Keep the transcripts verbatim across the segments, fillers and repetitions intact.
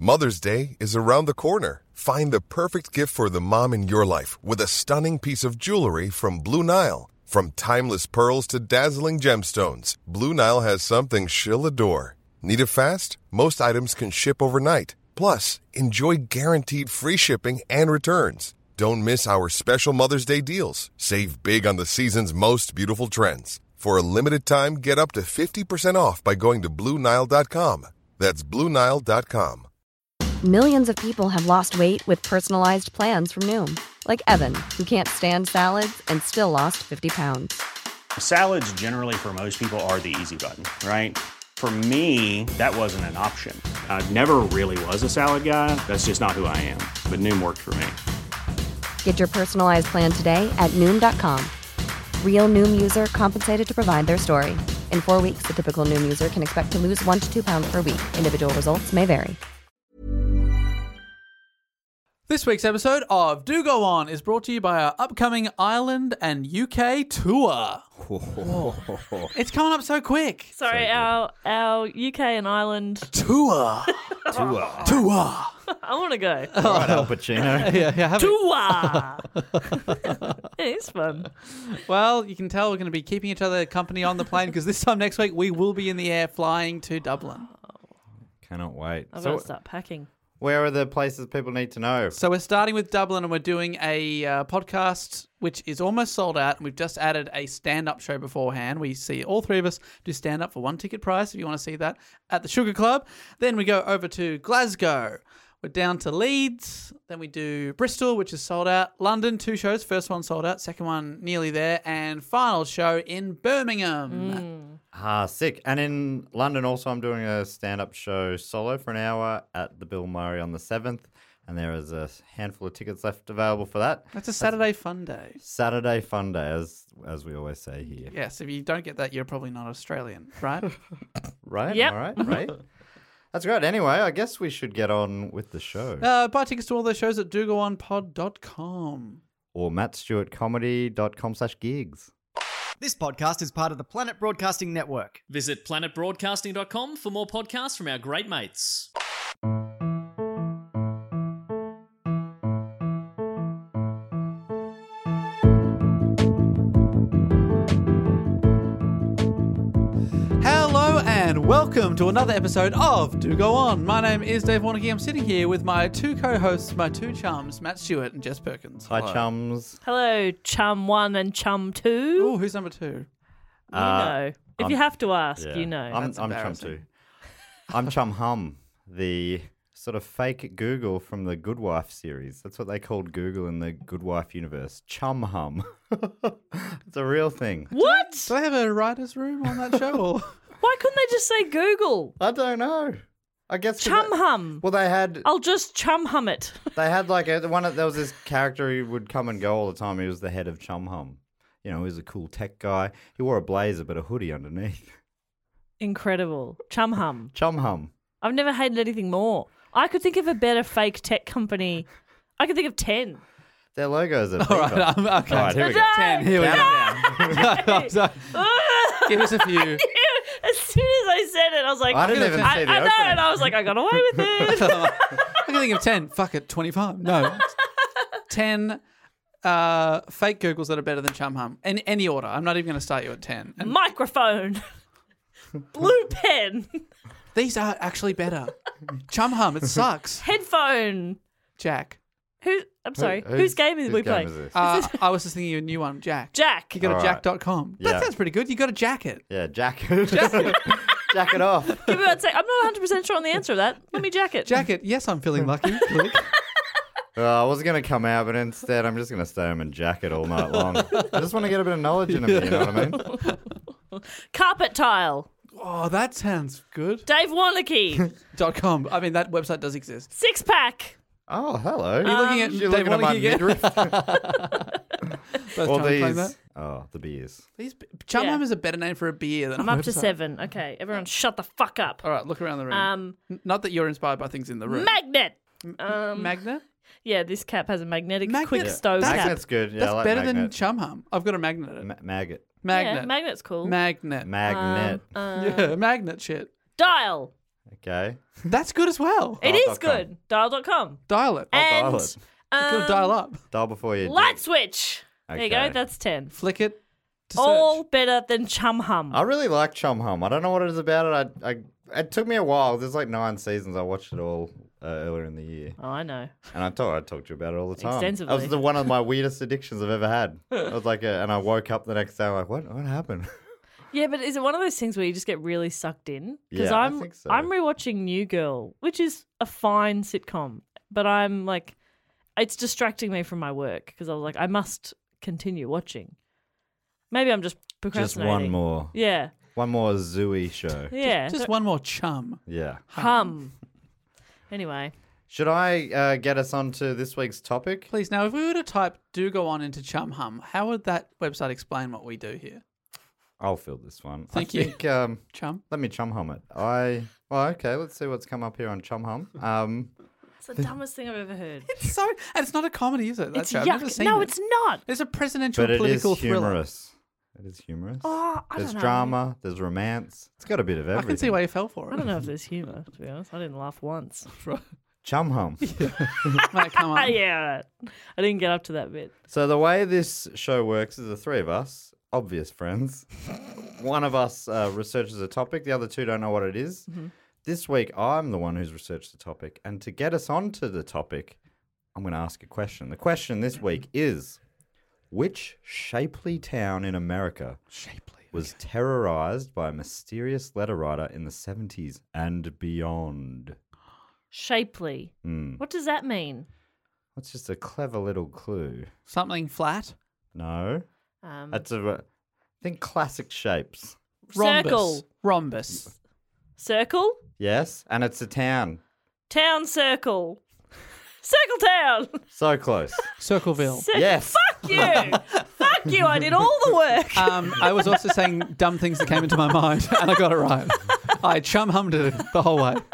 Mother's Day is around the corner. Find the perfect gift for the mom in your life with a stunning piece of jewelry from Blue Nile. From timeless pearls to dazzling gemstones, Blue Nile has something she'll adore. Need it fast? Most items can ship overnight. Plus, enjoy guaranteed free shipping and returns. Don't miss our special Mother's Day deals. Save big on the season's most beautiful trends. For a limited time, get up to fifty percent off by going to Blue Nile dot com. That's Blue Nile dot com. Millions of people have lost weight with personalized plans from Noom. Like Evan, who can't stand salads and still lost fifty pounds. Salads generally for most people are the easy button, right? For me, that wasn't an option. I never really was a salad guy. That's just not who I am. But Noom worked for me. Get your personalized plan today at Noom dot com. Real Noom user compensated to provide their story. In four weeks, the typical Noom user can expect to lose one to two pounds per week. Individual results may vary. This week's episode of Do Go On is brought to you by our upcoming Ireland and U K tour. It's coming up so quick. Sorry, so our our U K and Ireland tour. Tour. Tour. I want to go. All right, Al Pacino. yeah, yeah, have Tour. It's fun. Well, you can tell we're going to be keeping each other company on the plane because this time next week we will be in the air flying to Dublin. Cannot wait. I've So, got to start packing. where are the places people need to know? So we're starting with Dublin and we're doing a uh, podcast which is almost sold out. And we've just added a stand-up show beforehand. We see all three of us do stand-up for one ticket price if you want to see that at the Sugar Club. Then we go over to Glasgow. We're down to Leeds. Then we do Bristol, which is sold out. London, two shows. First one sold out. Second one nearly there. And final show in Birmingham. Ah, sick. And in London also I'm doing a stand-up show solo for an hour at the Bill Murray on the seventh. And there is a handful of tickets left available for that. That's a Saturday fun day. Saturday fun day, as as we always say here. Yes, if you don't get that, you're probably not Australian, right? Right? Yep. All right, right. That's great. Anyway, I guess we should get on with the show. uh, buy tickets to all those shows at do go on pod dot com. Or matt stewart comedy dot com slash gigs. This podcast is part of the Planet Broadcasting Network. Visit planet broadcasting dot com for more podcasts from our great mates. Hello and welcome to another episode of Do Go On. My name is Dave Warnicky. I'm sitting here with my two co-hosts, my two chums, Matt Stewart and Jess Perkins. Hi, Hello. chums. Hello, chum one and chum two. Oh, who's number two? You Uh, know. If I'm- you have to ask, Yeah. you know. I'm, That's I'm Chum embarrassing. too. I'm Chum Hum, the sort of fake Google from the Good Wife series. That's what they called Google in the Good Wife universe. Chum Hum. It's a real thing. What? Do they have a writer's room on that show? Or? Why couldn't they just say Google? I don't know. I guess 'cause Chum they- hum. Well, they had I'll just chum hum it. they had like a one. Of, there was this character who would come and go all the time. He was the head of Chum Hum. You know, he was a cool tech guy. He wore a blazer but a hoodie underneath. Incredible. Chum hum. Chum Hum. I've never hated anything more. I could think of a better fake tech company. I could think of ten. Their logos are All right, Beaver. I'm, okay. All right, here we go. No! Ten, here we go. I'm sorry. Give us a few. As soon as I said it, I was like, I didn't even I, see the I know, opening. and I was like, I got away with it. I can think of ten. Fuck it, twenty-five. No. ten uh, fake Googles that are better than Chum Hum. In any order. I'm not even going to start you at ten. And Microphone. Blue pen. these are actually better. Chum Hum, it sucks. Headphone. Jack. Who? I'm sorry. Who- whose game is whose we game playing? is this? Uh, I was just thinking of a new one, Jack. Jack. You go to All right. jack dot com. That Yeah. sounds pretty good. You got a jacket. Yeah, jack it. Jack it off. Give me that say. I'm not one hundred percent sure on the answer of that. Let me jacket. Jacket. Yes, I'm feeling lucky. Click. Uh, I was going to come out, but instead I'm just going to stay home and jack it all night long. I just want to get a bit of knowledge into me, you know what I mean? Carpet tile. Oh, that sounds good. Dave Warnicky. Dot com. I mean, that website does exist. Six pack. Oh, hello. Are you looking at You're Dave looking at my Warnicky again? midriff? First All time playing these. that. Oh, the beers. These Chum Yeah. Hum is a better name for a beer than I'm a up to website. seven. Okay, everyone, shut the fuck up. All right, look around the room. Um, N- Not that you're inspired by things in the room. magnet. Um, Magnet? yeah, this cap has a magnetic Magnet? quick Yeah. stove That's- cap. Magnet's good. Yeah, That's I like better magnet. than Chum Hum. I've got a magnet. Ma- maggot. Magnet. Yeah, magnet's cool. Magnet. Magnet. Um, uh, yeah, magnet shit. Dial. Okay. That's good as well. It Dial is dot com. good. Dial dot com. Dial it. I'll And dial it. Gotta um, dial up. Dial before you Light do. switch. There you go. Okay. That's ten. Flick it to All search. better than Chum Hum. I really like Chum Hum. I don't know what it is about it. I, I it took me a while. There's like nine seasons. I watched it all uh, earlier in the year, Oh, I know. and I thought I'd talk to you about it all the time. Extensively. That was the, one of my weirdest addictions I've ever had. I was like, a, and I woke up the next day like, what? What happened? Yeah, but is it one of those things where you just get really sucked in? Because Yeah, I I'm think so. I'm rewatching New Girl, which is a fine sitcom, but I'm like, it's distracting me from my work because I was like, I must continue watching. Maybe I'm just Just procrastinating. one more, Yeah, one more Zooey show. yeah. Just So- one more chum. Yeah. hum. Anyway, Should I uh, get us on to this week's topic? Please, now, if we were to type do go on into Chum Hum, how would that website explain what we do here? I'll fill this one. Thank I you. think, um, Chum? let me Chum Hum it. I well, okay. Let's see what's come up here on Chum Hum. Um, it's the dumbest thing I've ever heard. It's so, and it's not a comedy, is it? That It's show? I've never yuck. seen No, it. it's not. It's a presidential but it is political thriller. humorous. It is humorous. Oh, I there's don't know. drama. There's romance. It's got a bit of I everything. can see why you fell for it. I don't know if there's humour, to be honest. I didn't laugh once. Chum Hum. Mate, come Ah, on. yeah, I didn't get up to that bit. So the way this show works is the three of us, obvious friends. One of us uh, researches a topic. The other two don't know what it is. Mm-hmm. This week, I'm the one who's researched the topic. And to get us onto the topic, I'm going to ask a question. The question this week is, which shapely town in America Shapely. was terrorized by a mysterious letter writer in the seventies and beyond? Shapely. Hmm. What does that mean? That's just a clever little clue. Something flat. No. Um, That's a... Think classic shapes. Rhombus. Circle. Rhombus. Circle? Yes, and it's a town. Town circle. Circle town. So close. Circleville. Cir- Yes. Fuck you. Fuck you. I did all the work. Um, I was also saying dumb things that came into my mind, and I got it right. I chum hummed it the whole way.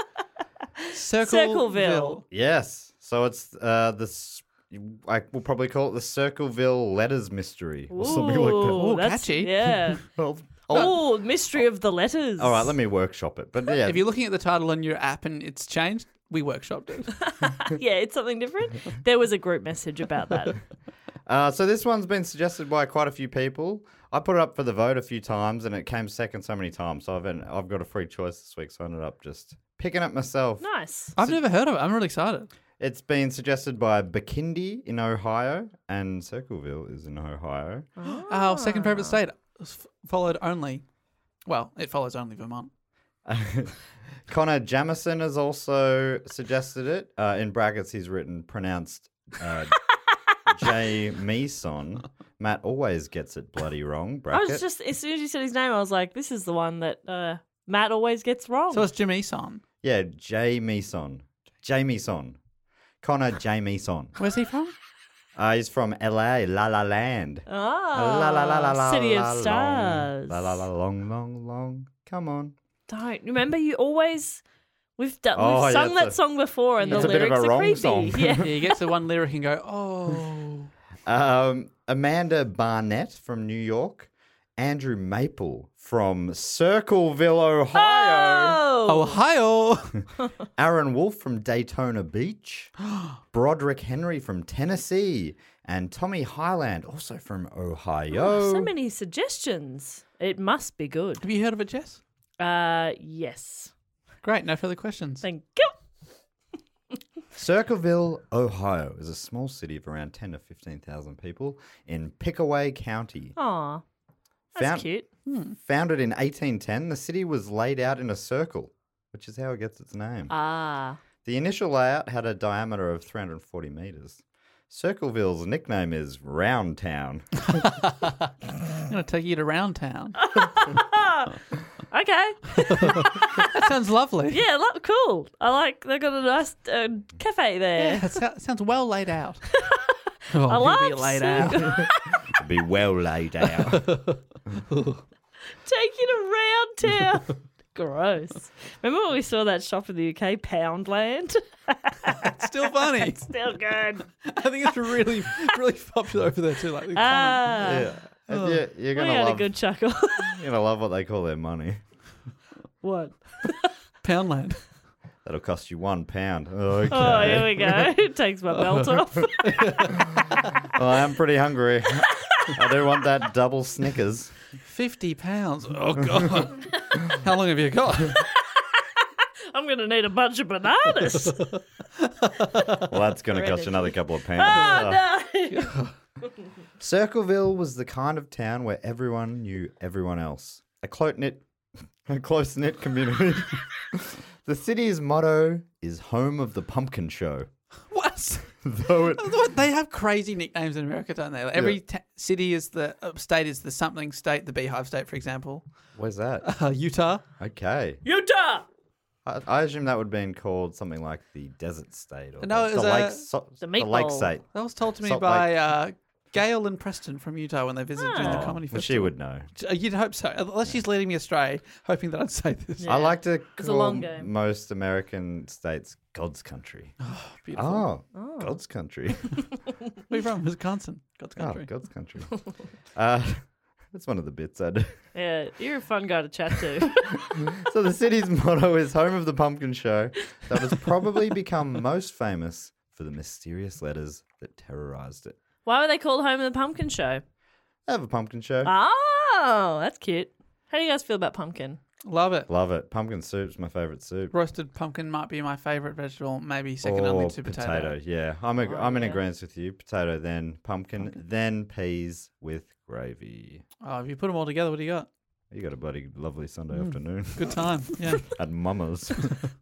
Circleville. Circleville. Yes. So it's uh the s- I will probably call it the Circleville Letters Mystery or something like that. Ooh, Ooh, that's- catchy. Yeah. Well, Oh, mystery of the letters. all right, let me workshop it. But yeah, If you're looking at the title on your app and it's changed, we workshopped it. Yeah, it's something different. There was a group message about that. uh, so this one's been suggested by quite a few people. I put it up for the vote a few times, and it came second so many times. So I've been, I've got a free choice this week, so I ended up just picking it myself. Nice. I've never heard of it. I'm really excited. It's been suggested by Bikindi in Ohio, and Circleville is in Ohio. Our second favourite state f- followed only, well, it follows only Vermont. Connor Jamison has also suggested it. Uh, in brackets, he's written pronounced uh, Jamison. Matt always gets it bloody wrong. I Bracket. was just, as soon as you said his name, I was like, this is the one that uh, Matt always gets wrong. So it's Jimmy Son. Yeah, Jamison. Jamison. Connor Jamison. Where's he from? Uh, he's from L A, La La Land. ah, La la la la la. City la, of Stars. Long, la la la long, long, long. Come on. Don't. Remember, you always, we've, done, Oh, we've yeah, sung that it's a- song before and it's the a bit of lyrics a are wrong creepy. song. Yeah. Yeah, he gets to one lyric and go, oh. Um, Amanda Barnett from New York. Andrew Maple from Circleville, Ohio. Oh! Ohio. Aaron Wolf from Daytona Beach. Broderick Henry from Tennessee. And Tommy Highland, also from Ohio. Oh, so many suggestions. It must be good. Have you heard of it, Jess? Uh, yes. Great. No further questions. Thank you. Circleville, Ohio is a small city of around ten to fifteen thousand people in Pickaway County. Aw, that's Found- cute. Founded in eighteen ten, the city was laid out in a circle, which is how it gets its name. Ah. The initial layout had a diameter of three hundred forty metres. Circleville's nickname is Round Town. I'm going to take you to Round Town. Okay. That sounds lovely. Yeah, lo- cool. I like, they've got a nice uh, cafe there. Yeah, it sou- sounds well laid out. Oh, I you'll love be laid out. Be well laid out. Take you to Round Town. Gross. Remember when we saw that shop in the U K, Poundland? It's still funny. Still good. I think it's really, really popular over there too. Like, the common- Ah. Yeah. And you- you're We gonna had love. a good chuckle. You're gonna love what they call their money. What? Poundland. That'll cost you one pound. Okay. Oh, here we go. Takes my belt off. Well, I am pretty hungry. I do want that double Snickers. Fifty pounds. Oh God. How long have you got? I'm going to need a bunch of bananas. Well, that's going to cost you another couple of pounds. Oh, no. Circleville was the kind of town where everyone knew everyone else. A close-knit, a close-knit community. The city's motto is "Home of the Pumpkin Show." What? Though it, What? They have crazy nicknames in America, don't they? Like every Yeah. ta- city is the uh, state is the something state, the Beehive State, for example. where's that? Uh, Utah. Okay, Utah. I, I assume that would have been called something like the Desert State or No, the, it was the, a- Lake, so, The the Lake meatball. State. That was told to me Salt by Lake. uh, Gail and Preston from Utah when they visited during the Oh. comedy Well, festival. she would know. Uh, You'd hope so, unless she's leading me astray, hoping that I'd say this. Yeah. I like to It's a call long game. most American states God's country. Beautiful. Oh, God's country. Where are you from? Wisconsin. God's Oh, country. God's country. uh, that's one of the bits I do. Yeah, you're a fun guy to chat to. So the city's motto is "Home of the Pumpkin Show," that has probably become most famous for the mysterious letters that terrorized it. Why were they called Home of the Pumpkin Show? I have a pumpkin show. Oh, that's cute. How do you guys feel about pumpkin? Love it. Love it. Pumpkin soup's my favorite soup. Roasted pumpkin might be my favourite vegetable, maybe second or only to potato. Yeah, I'm a, Oh, I'm in yeah. agreement with you. Potato, then pumpkin, then peas with gravy. Oh, if you put them all together, what do you got? You got a bloody lovely Sunday Mm. afternoon Good time. Yeah. at Mama's.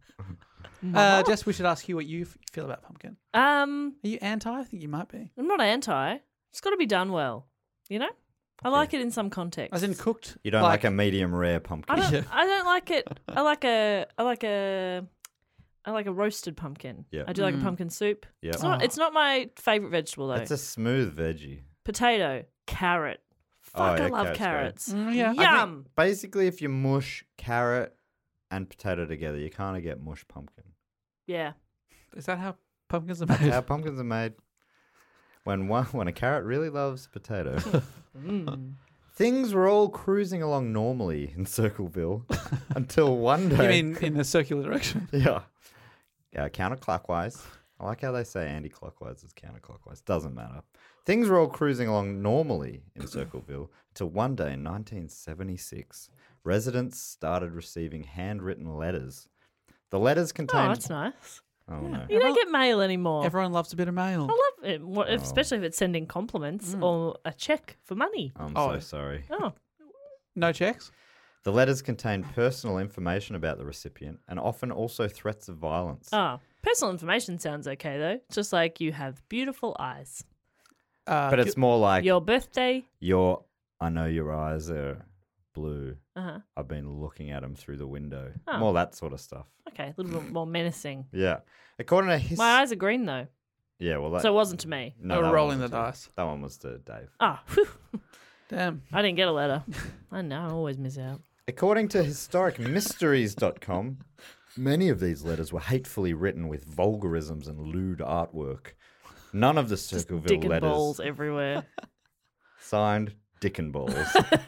uh, Jess, we should ask you what you f- feel about pumpkin. Um, Are you anti? I think you might be. I'm not anti. It's got to be done well. You know, I like it in some context. As in cooked. You don't like, a medium rare pumpkin. I don't. Yeah. I don't like it. I like a. I like a. I like a roasted pumpkin. Yeah. I do like Mm. a pumpkin soup. Yeah. It's not. It's not my favorite vegetable though. It's a smooth veggie. Potato, carrot. Oh, Fuck, yeah, I love carrot's carrots. Mm, yeah. I think- Yum. Basically, if you mush carrot and potato together, you kind of get mush pumpkin. Yeah. Is that how pumpkins are made? How pumpkins are made. When one, when a carrot really loves potato. Mm. Things were all cruising along normally in Circleville until one You day. mean in a circular direction? Yeah. Yeah, counterclockwise. I like how they say anti-clockwise is counterclockwise. Doesn't matter. Things were all cruising along normally in Circleville until one day in nineteen seventy-six, residents started receiving handwritten letters. The letters Oh, contained... that's nice. Oh, no. You don't get mail anymore. Everyone loves a bit of mail. I love it, what- Oh. especially if it's sending compliments or a check for money. I'm Oh. so sorry. Oh, No checks? The letters contained personal information about the recipient and often also threats of violence. oh, personal information sounds okay though. It's just like you have beautiful eyes. Uh, But it's more like Your birthday. your, I know your eyes are blue. Uh huh. I've been looking at them through the window. Oh. More that sort of stuff. Okay, a little bit more menacing. Yeah. According to his... My eyes are green though, Yeah, well, that... so it wasn't to me. no, They were that rolling one the was to- dice. That one was to Dave. Ah, whew. Damn. I didn't get a letter. I know, I always miss out. According to historic mysteries dot com, many of these letters were hatefully written with vulgarisms and lewd artwork. None of the Just Circleville dick and letters balls everywhere. signed Dick and Balls.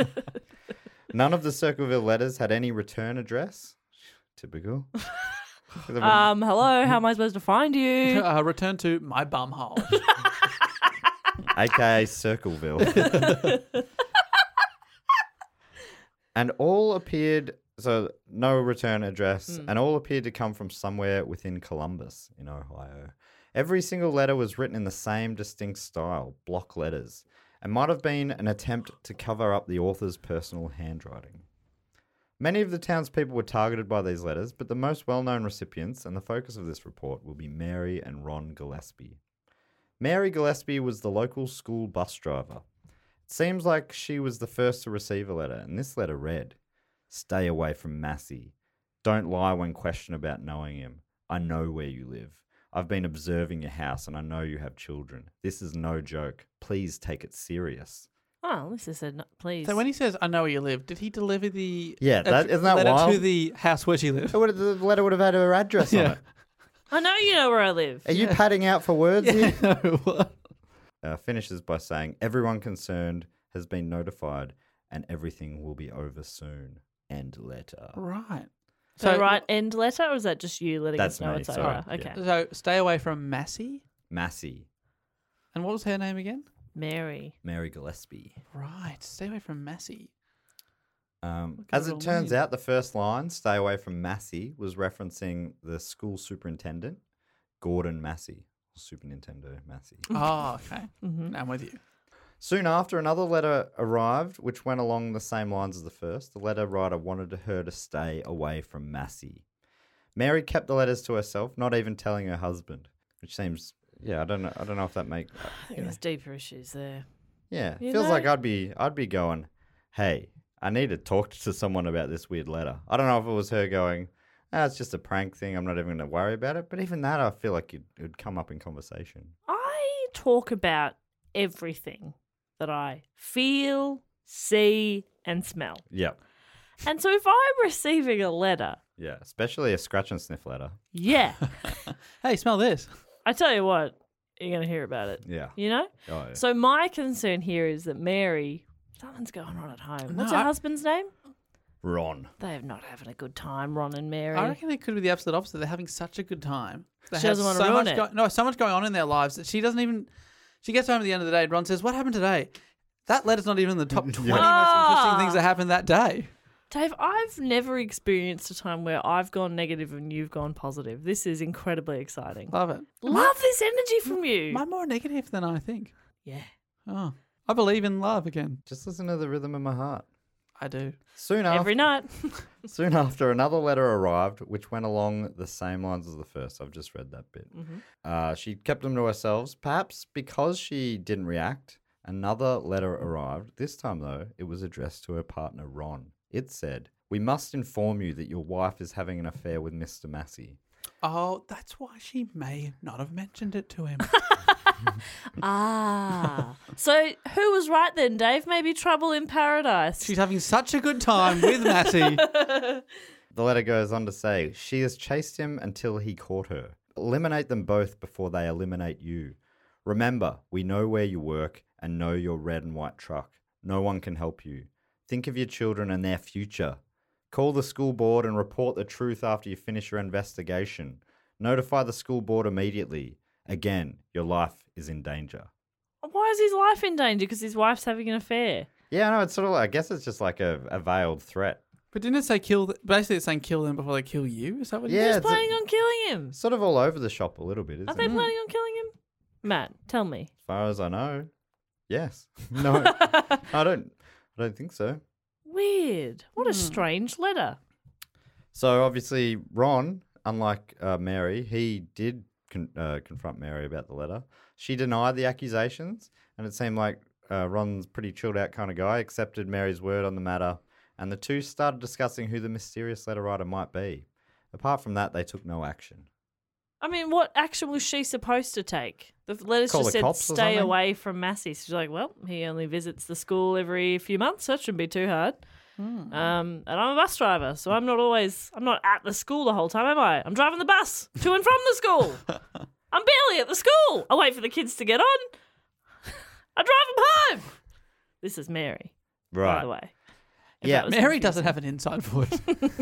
None of the Circleville letters had any return address. Typical. Um, hello, how am I supposed to find you? Uh, return to my bum hole. A K A Circleville. And all appeared, so no return address, and all appeared to come from somewhere within Columbus in Ohio. Every single letter was written in the same distinct style, block letters, and might have been an attempt to cover up the author's personal handwriting. Many of the townspeople were targeted by these letters, but the most well-known recipients and the focus of this report will be Mary and Ron Gillespie. Mary Gillespie was the local school bus driver. It seems like she was the first to receive a letter, and this letter read, "Stay away from Massey. Don't lie when questioned about knowing him. I know where you live. I've been observing your house, and I know you have children. This is no joke. Please take it serious." Oh, at least I said, no, please. So when he says, "I know where you live," did he deliver the Yeah, that- ad- isn't that letter wild? to the house where she lived? It would- The letter would have had her address on Yeah. it. I know you know where I live. Are you padding out for words here? No, what? Uh, finishes by saying, "Everyone concerned has been notified and everything will be over soon." End letter. Right. So So- right end letter, or is that just you letting That's us know me, it's sorry. over? Yeah. Okay. So stay away from Massey. Massey, And what was her name again? Mary. Mary Gillespie. Right. Stay away from Massey. Um, Look at as her it turns name. out, the first line, stay away from Massey, was referencing the school superintendent, Gordon Massey. Super Nintendo Massey. Oh, okay. Mm-hmm. I'm with you. Soon after, another letter arrived, which went along the same lines as the first. The letter writer wanted her to stay away from Massey. Mary kept the letters to herself, not even telling her husband, which seems, yeah, I don't know, I don't know if that makes, I think there's deeper issues there. yeah, You feels know- like I'd be, I'd be going, hey, I need to talk to someone about this weird letter. I don't know if it was her going, ah, it's just a prank thing, I'm not even going to worry about it. But even that, I feel like it would come up in conversation. I talk about everything that I feel, see, and smell. Yep. And so if I'm receiving a letter, Yeah, especially a scratch and sniff letter. yeah, Hey, smell this. I tell you what, you're going to hear about it. Yeah. You know? Oh, yeah. So my concern here is that Mary, something's going on at home. What's No, her I- husband's name? Ron. They're not having a good time, Ron and Mary. I reckon it could be the absolute opposite. They're having such a good time. They She have doesn't wanna so ruin much it. Go- no, so much going on in their lives that she doesn't even. She gets home at the end of the day. And Ron says, "What happened today?" That letter's not even in the top twenty most Ah. interesting things that happened that day. Dave, I've never experienced a time where I've gone negative and you've gone positive. This is incredibly exciting. Love it. Love this energy from you. Am I more negative than I think? Yeah. Oh, I believe in love again. Just listen to the rhythm of my heart. I do. Soon after, Every night. soon after, another letter arrived, which went along the same lines as the first. I've just read that bit. Uh, she kept them to herself, perhaps because she didn't react. Another letter arrived. This time, though, it was addressed to her partner, Ron. It said, "We must inform you that your wife is having an affair with Mister Massey." Oh, that's why she may not have mentioned it to him. Ah. So who was right then, Dave? Maybe trouble in paradise. She's having such a good time with Massey. The letter goes on to say, "She has chased him until he caught her. Eliminate them both before they eliminate you. Remember, we know where you work and know your red and white truck. No one can help you. Think of your children and their future. Call the school board and report the truth after you finish your investigation. Notify the school board immediately. Again, your life is in danger." Why is his life in danger? Because his wife's having an affair. Yeah, no, it's sort of, I guess it's just like a, a veiled threat. But didn't it say kill? Th- basically, it's saying kill them before they kill you. Is that what? Yeah, It Who's it's a- planning on killing him? Sort of all over the shop a little bit, isn't Are they it? planning on killing him? Matt, tell me. As far as I know, yes. No, I don't. I don't think so. Weird. What a strange letter. So obviously, Ron, unlike uh, Mary, he did con- uh, confront Mary about the letter. She denied the accusations, and it seemed like uh, Ron's pretty chilled out kind of guy. Accepted Mary's word on the matter, and the two started discussing who the mysterious letter writer might be. Apart from that, they took no action. I mean, what action was she supposed to take? The letters Call just the said cops or stay something? away from Massey. So she's like, well, he only visits the school every few months. That shouldn't be too hard. Um, and I'm a bus driver, so I'm not always, I'm not at the school the whole time, am I? I'm driving the bus to and from the school. I'm barely at the school. I wait for the kids to get on. I drive them home. This is Mary, by Right. the way. If Yeah, that was Mary confusing. doesn't have an inside voice.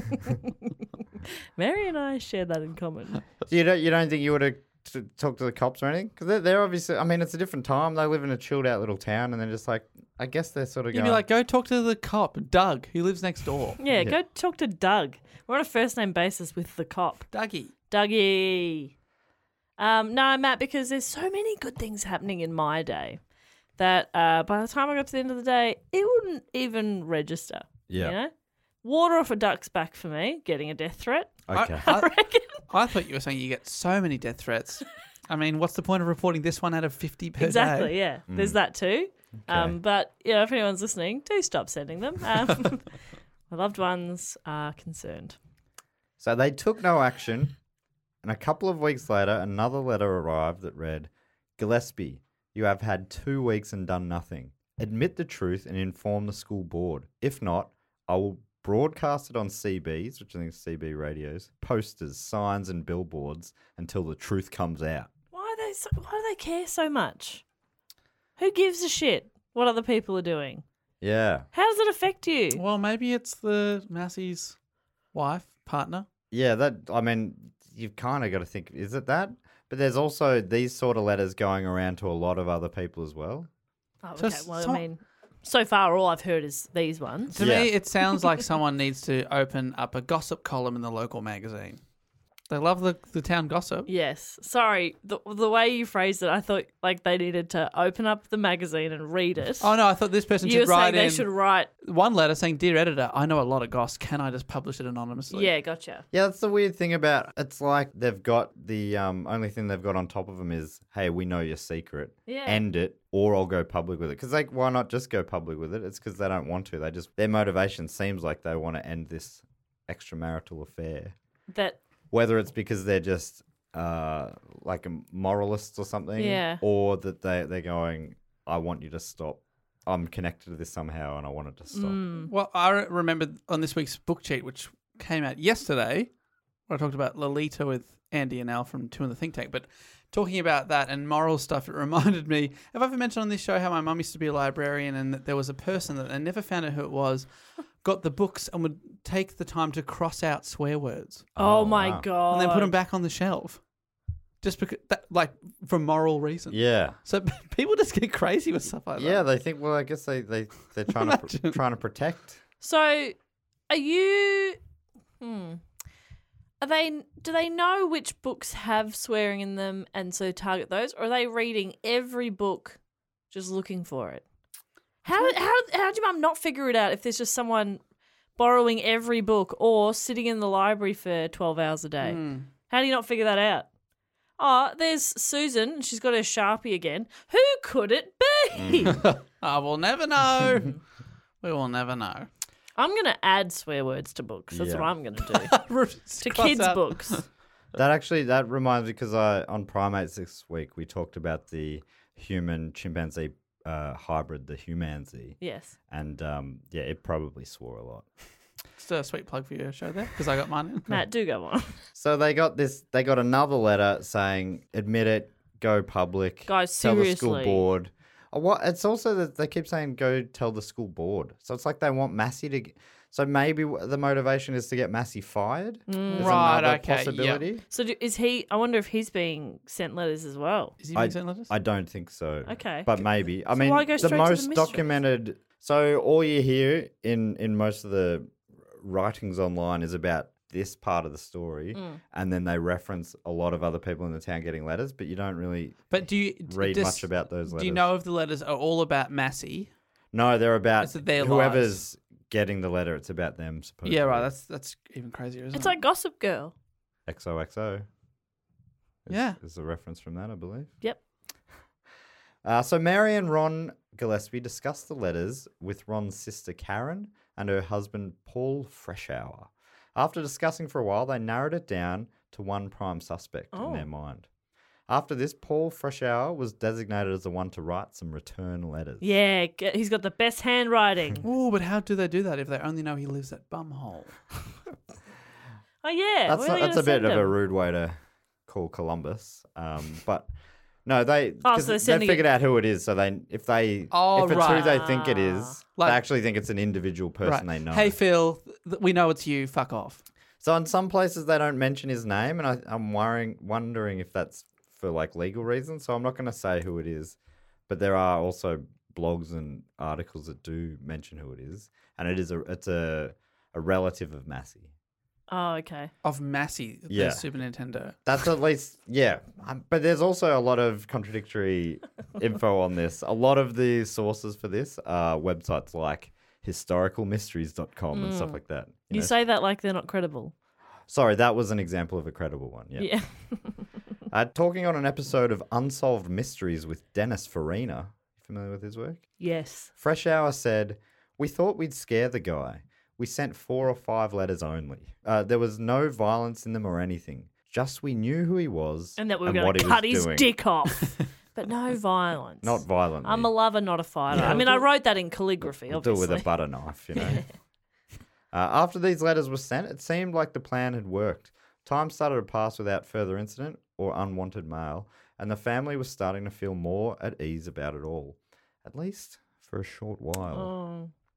Mary and I share that in common. You don't. You don't think you would have t- talked to the cops or anything? Because they're, they're obviously. I mean, it's a different time. They live in a chilled out little town, and they're just like. I guess they're sort of You'd going. be like, go talk to the cop, Doug, who lives next door. Yeah, go talk to Doug. We're on a first name basis with the cop. Dougie. Dougie. Um, no, Matt, because there's so many good things happening in my day that uh, by the time I got to the end of the day, it wouldn't even register. Yeah. You know? Water off a duck's back for me, getting a death threat. Okay. I, reckon. I thought you were saying you get so many death threats. I mean, what's the point of reporting this one out of fifty per Exactly, day? yeah. There's that too. Um, but, you know, if anyone's listening, do stop sending them. Um, my loved ones are concerned. So they took no action, and a couple of weeks later, another letter arrived that read, "Gillespie, you have had two weeks and done nothing. Admit the truth and inform the school board. If not, I will broadcast it on C Bs," which I think is C B radios, "posters, signs, and billboards until the truth comes out." Why are they so, why do they care so much? Who gives a shit what other people are doing? Yeah. How does it affect you? Well, maybe it's the Massey's wife partner. Yeah, that I mean, you've kind of got to think, is it that? But there's also these sort of letters going around to a lot of other people as well. Oh, So okay. s- Well, some- I mean, so far all I've heard is these ones. To Yeah. me, it sounds like someone needs to open up a gossip column in the local magazine. They love the, the town gossip. Yes. Sorry, the the way you phrased it, I thought like they needed to open up the magazine and read it. Oh, no, I thought this person you were should write saying in they should write. one letter saying, Dear Editor, I know a lot of goss. Can I just publish it anonymously? Yeah, gotcha. Yeah, that's the weird thing about it's like they've got the um, only thing they've got on top of them is, hey, we know your secret. Yeah. End it, or I'll go public with it. Because like, why not just go public with it? It's because they don't want to. They just their motivation seems like they want to end this extramarital affair. That Whether it's because they're just uh, like a moralist or something, Yeah. or that they they're going, I want you to stop. I'm connected to this somehow, and I want it to stop. mm, Well, I re- remember on this week's book cheat, which came out yesterday, where I talked about Lolita with Andy and Al from Two in the Think Tank, but talking about that and moral stuff, it reminded me, have I ever mentioned on this show how my mum used to be a librarian and that there was a person that I never found out who it was, got the books and would take the time to cross out swear words oh, Oh, my wow. god. and then put them back on the shelf. Just because, that, like, for moral reasons. Yeah. So people just get crazy with stuff like Yeah, that. they think. Well, I guess they they they're trying to pr- Imagine. trying to protect. So, are you? Hmm. Are they? Do they know which books have swearing in them, and so target those, or are they reading every book, just looking for it? How how how did your mum not figure it out if there's just someone borrowing every book or sitting in the library for twelve hours a day? Hmm. How do you not figure that out? Oh, there's Susan. and She's got her Sharpie again. Who could it be? I will never know. We will never know. I'm going to add swear words to books. That's Yeah. what I'm going to do. to Cross kids' out- books. That actually that reminds me because I on Primates this week we talked about the human chimpanzee uh, hybrid, the humanzee, Yes. and um, yeah, it probably swore a lot. Just a sweet plug for your show there because I got mine in. Matt, do go on. So they got this. They got another letter saying, "Admit it, go public, Guys, tell the school seriously. board." Uh, What? It's also that they keep saying, "Go tell the school board." So it's like they want Massey to. g- So maybe w- the motivation is to get Massey fired. Mm. Is Right, another okay, yep. possibility. So do, is he, I wonder if he's being sent letters as well. Is he I, being sent letters? I don't think so. Okay. But maybe. I So mean, why go the straight to the most mistress? documented. So all you hear in in most of the writings online is about this part of the story, Mm. and then they reference a lot of other people in the town getting letters, but you don't really But do you read does- much about those letters. Do you know if the letters are all about Massey? No, they're about Is it their whoever's getting the letter. It's about them. Supposedly. Yeah, right. That's that's even crazier, isn't It's it? like Gossip Girl. X O X O. Is, Yeah. is a reference from that, I believe. Yep. Uh, so Mary and Ron Gillespie discussed the letters with Ron's sister Karen and her husband Paul Freshour. After discussing for a while, they narrowed it down to one prime suspect in Oh. their mind. After this, Paul Freshour was designated as the one to write some return letters. Yeah, g- he's got the best handwriting. Oh, but how do they do that if they only know he lives at Bumhole? Oh, yeah. That's, where are they that's a gonna bit send of a him? rude way to call Columbus. Um, but no, they Oh, 'cause so they're they sending it- figured out who it is. So they, if they, Oh, if it's right. who they think it is, Like- they actually think it's an individual person they know. Hey, Phil, th- we know it's you. Fuck off. So in some places they don't mention his name, and I, I'm worrying, wondering if that's for like legal reasons. So I'm not going to say who it is, but there are also blogs and articles that do mention who it is, and it is a it's a a relative of Massey. Oh, okay. Of Massey, the Yeah. Super Nintendo. That's at least yeah, um, but there's also a lot of contradictory info on this. A lot of the sources for this are websites like historical mysteries dot com and stuff like that. You know. say that like they're not credible. Sorry, that was an example of a credible one. Yeah. Yeah. Uh, talking on an episode of Unsolved Mysteries with Dennis Farina. You familiar with his work? Yes. Freshour said, "We thought we'd scare the guy. We sent four or five letters only. Uh, there was no violence in them or anything. Just we knew who he was And that we were and going what to he cut was his doing. dick off. But no violence. Not violently. I'm a lover, not a fighter. Yeah. I mean, I wrote that in calligraphy, We'll do it obviously. with a butter knife, you know." uh, after these letters were sent, it seemed like the plan had worked. Time started to pass without further incident or unwanted mail, and the family was starting to feel more at ease about it all, at least for a short while. Oh.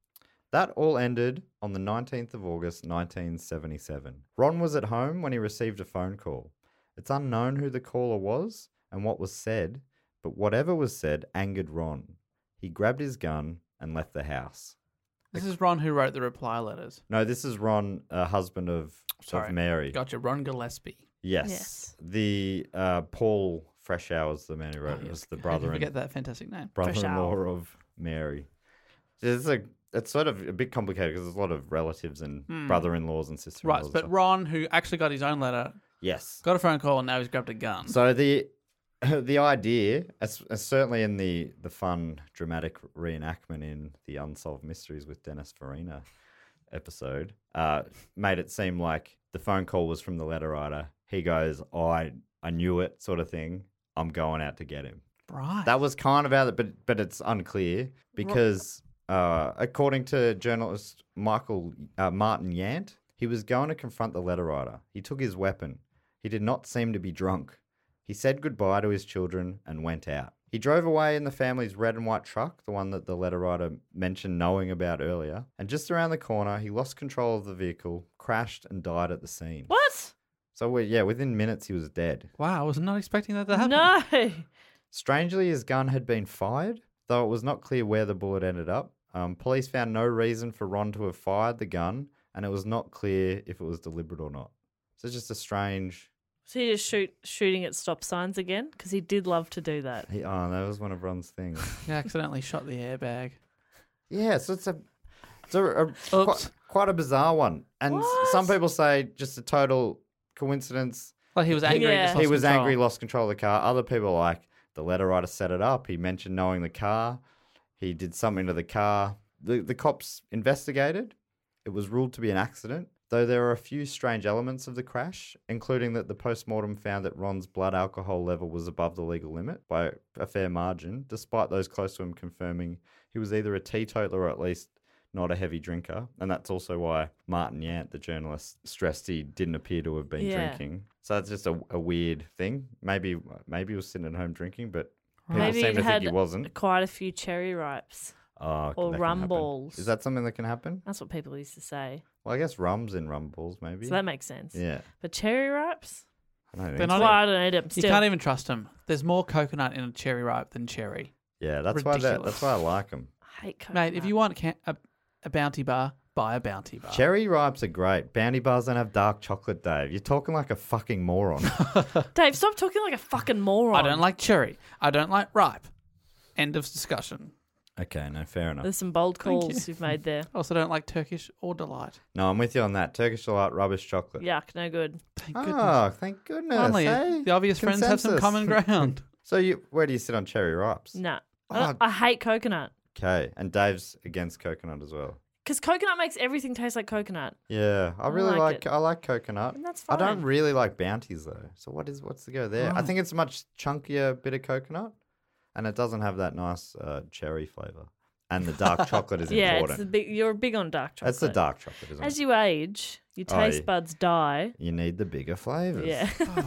That all ended on the nineteenth of August, nineteen seventy-seven. Ron was at home when he received a phone call. It's unknown who the caller was and what was said, but whatever was said angered Ron. He grabbed his gun and left the house. This is Ron who wrote the reply letters. No, this is Ron, uh, husband of, Sorry. of Mary. Gotcha, Ron Gillespie. Yes. Yes. The uh, Paul Freshour was the man who wrote Oh, it. yes. Was the How did brother you and forget that fantastic name. brother-in-law of Mary. It's a it's sort of a bit complicated because there's a lot of relatives and brother-in-laws and sisters-in-laws. Right, and but stuff. Ron, who actually got his own letter, Yes. got a phone call and now he's grabbed a gun. So the the idea, as, as certainly in the, the fun dramatic reenactment in the Unsolved Mysteries with Dennis Farina episode, uh, made it seem like the phone call was from the letter writer. He goes, oh, I I knew it, sort of thing. I'm going out to get him. Right. That was kind of out, of, but but it's unclear because uh, according to journalist Michael uh, Martin Yant, he was going to confront the letter writer. He took his weapon. He did not seem to be drunk. He said goodbye to his children and went out. He drove away in the family's red and white truck, the one that the letter writer mentioned knowing about earlier. And just around the corner, he lost control of the vehicle, crashed, and died at the scene. What? So we- yeah, within minutes he was dead. Wow, I was not expecting that to happen. No. Strangely, his gun had been fired, though it was not clear where the bullet ended up. Um, police found no reason for Ron to have fired the gun, and it was not clear if it was deliberate or not. So it's just a strange... So he just shoot shooting at stop signs again? Because he did love to do that. He, oh, that was one of Ron's things. He accidentally shot the airbag. Yeah, so it's a, it's a, a Oops. quite, quite a bizarre one. And s- What? some people say just a total coincidence. Like he was angry. Yeah. Just He lost was control. angry, lost control of the car. Other people are like, the letter writer set it up. He mentioned knowing the car. He did something to the car. The, the cops investigated. It was ruled to be an accident, though there are a few strange elements of the crash, including that the postmortem found that Ron's blood alcohol level was above the legal limit by a fair margin, despite those close to him confirming he was either a teetotaler or at least not a heavy drinker. And that's also why Martin Yant, the journalist, stressed he didn't appear to have been Yeah. drinking. So that's just a, a weird thing. Maybe maybe he was sitting at home drinking, but people Maybe seem he'd to think had he wasn't. quite a few cherry ripes. Oh, or that can rum happen. balls. Is that something that can happen? That's what people used to say. Well, I guess rum's in rum balls, maybe. So that makes sense. yeah. But cherry ripes? I don't They're think not so. Well, I don't eat them. You Still. can't even trust him. There's more coconut in a cherry ripe than cherry. Yeah, that's why that, Ridiculous. that's why I like them. I hate coconut. Mate, if you want can- a, a bounty bar, buy a bounty bar. Cherry ripes are great. Bounty bars don't have dark chocolate, Dave. You're talking like a fucking moron. Dave, stop talking like a fucking moron. I don't like cherry. I don't like ripe. End of discussion. Okay, no, fair enough. There's some bold Thank calls you. you've made there. I also don't like Turkish or Delight. No, I'm with you on that. Turkish delight, rubbish chocolate. Yuck, no good. Thank goodness. Oh, thank goodness. Finally, eh? the obvious friends have some Consensus. common ground. So you, where do you sit on cherry ripes? No. Oh. I, don't- I hate coconut. Okay, and Dave's against coconut as well. Because coconut makes everything taste like coconut. Yeah, I really like like, it. I like coconut. And that's I don't fine. really like bounties though. So what is what's the go there? I Right. think it's a much chunkier bit of coconut, and it doesn't have that nice uh, cherry flavor. And the dark chocolate is Yeah, important. it's the big, you're big on dark chocolate. That's the dark chocolate, isn't As it? you age, your Oh, taste yeah. buds die. You need the bigger flavors. Yeah.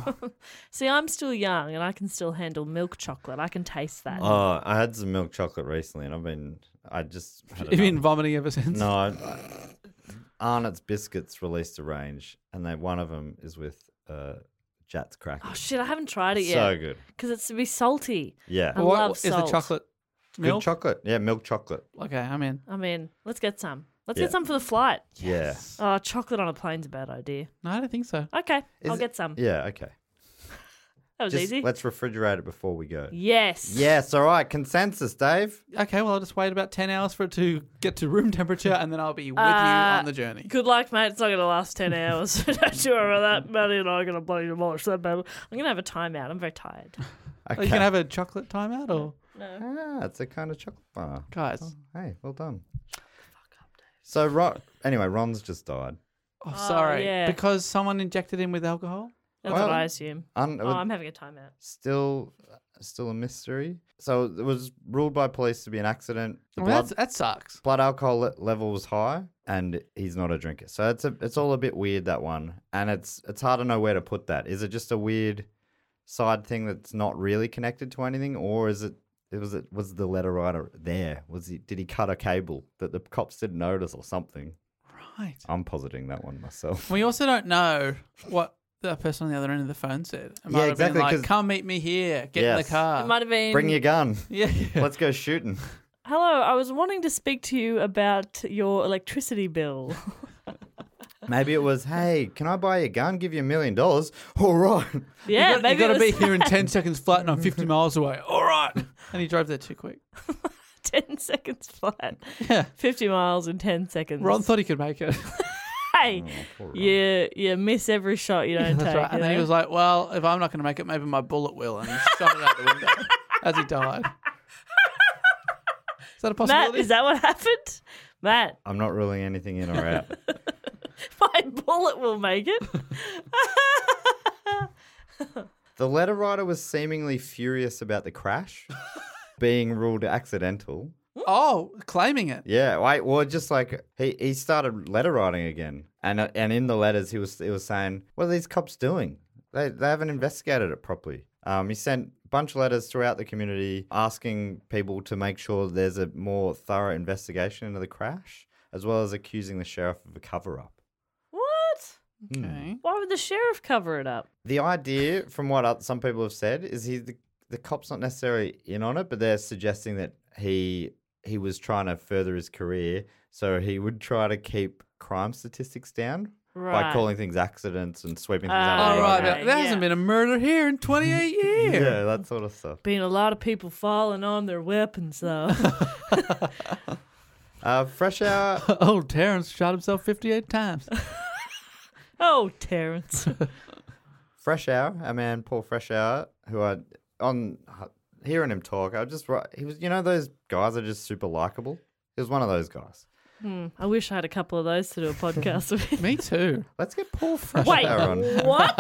See, I'm still young and I can still handle milk chocolate. I can taste that. Oh, I had some milk chocolate recently, and I've been, I just had You've been enough. vomiting ever since. No, I, Arnott's Biscuits released a range, and they one of them is with uh, Jats crackers. Oh, shit, I haven't tried it So yet. good. Because it's to be salty. Yeah. I What- love is the salt. chocolate Good milk? chocolate. Yeah, milk chocolate. Okay, I'm in. I mean, let's get some. Let's Yeah. get some for the flight. Yeah. Oh, chocolate on a plane's a bad idea. No, I don't think so. Okay, Is I'll it- get some. Yeah, okay. That was Just easy. let's refrigerate it before we go. Yes. Yes, all right. Consensus, Dave. Okay, well, I'll just wait about ten hours for it to get to room temperature, and then I'll be with you Uh, on the journey. Good luck, mate. It's not going to last ten hours. Don't you worry about that. Maddie and I are going to bloody demolish that baby. I'm going to have a timeout. I'm very tired. Are you going to have a chocolate timeout, or? No. Ah, it's a kind of chocolate bar. Guys. Oh, hey, well done. So, Ron, anyway, Ron's just died. Oh, sorry. yeah. Because someone injected him with alcohol? That's Well, what I assume. Un- Oh, I'm having a timeout. still, still a mystery. So it was ruled by police to be an accident. The Well, blood, that's, that sucks. blood alcohol le- level was high, and he's not a drinker. So it's a, it's all a bit weird, that one, and it's it's hard to know where to put that. Is it just a weird side thing that's not really connected to anything, or is it it was it was the letter writer there? Was he? Did he cut a cable that the cops didn't notice or something? Right. I'm positing that one myself. We also don't know what the person on the other end of the phone said. It might Yeah, have exactly, been like, 'cause- come meet me here. Get in the Yes. car. It might have been. Bring your gun. Yeah. Let's go shooting. Hello, I was wanting to speak to you about your electricity bill. Maybe it was, hey, can I buy your gun? Give you a million dollars. All right. Yeah, you got, maybe you got it to be was here in ten seconds flat and I'm fifty miles away. All right. And he drove there too quick. ten seconds flat. Yeah. fifty miles in ten seconds. Ron thought he could make it. Hey, you, you miss every shot you don't That's take. right. And you then he know? was like, well, if I'm not going to make it, maybe my bullet will. And he shot it out the window as he died. Is that a possibility? Matt, is that what happened? Matt, I'm not ruling anything in or out. my bullet will make it. The letter writer was seemingly furious about the crash being ruled accidental. Oh, claiming it. Yeah, wait, well, just like he, he started letter writing again, and uh, and in the letters he was he was saying, "What are these cops doing? They they haven't investigated it properly." Um, he sent a bunch of letters throughout the community asking people to make sure there's a more thorough investigation into the crash, as well as accusing the sheriff of a cover up. What? Okay. Why would the sheriff cover it up? The idea, from what oth- some people have said, is he the, the cop's not necessarily in on it, but they're suggesting that he he was trying to further his career, so he would try to keep crime statistics down by Right. calling things accidents and sweeping things Oh, out. All of the right. rug. Okay, There yeah. hasn't been a murder here in twenty-eight years. Yeah, that sort of stuff. Been a lot of people falling on their weapons, though. Uh, Fresh Hour. Old Terrence shot himself fifty-eight times. Oh, Terrence. Fresh Hour, our man Paul Fresh Hour, who I on hearing him talk, I just ri- he was, you know, those guys are just super likable. He was one of those guys. Hmm, I wish I had a couple of those to do a podcast with. Me too. Let's get Paul Fresh Wait, Hour on. what?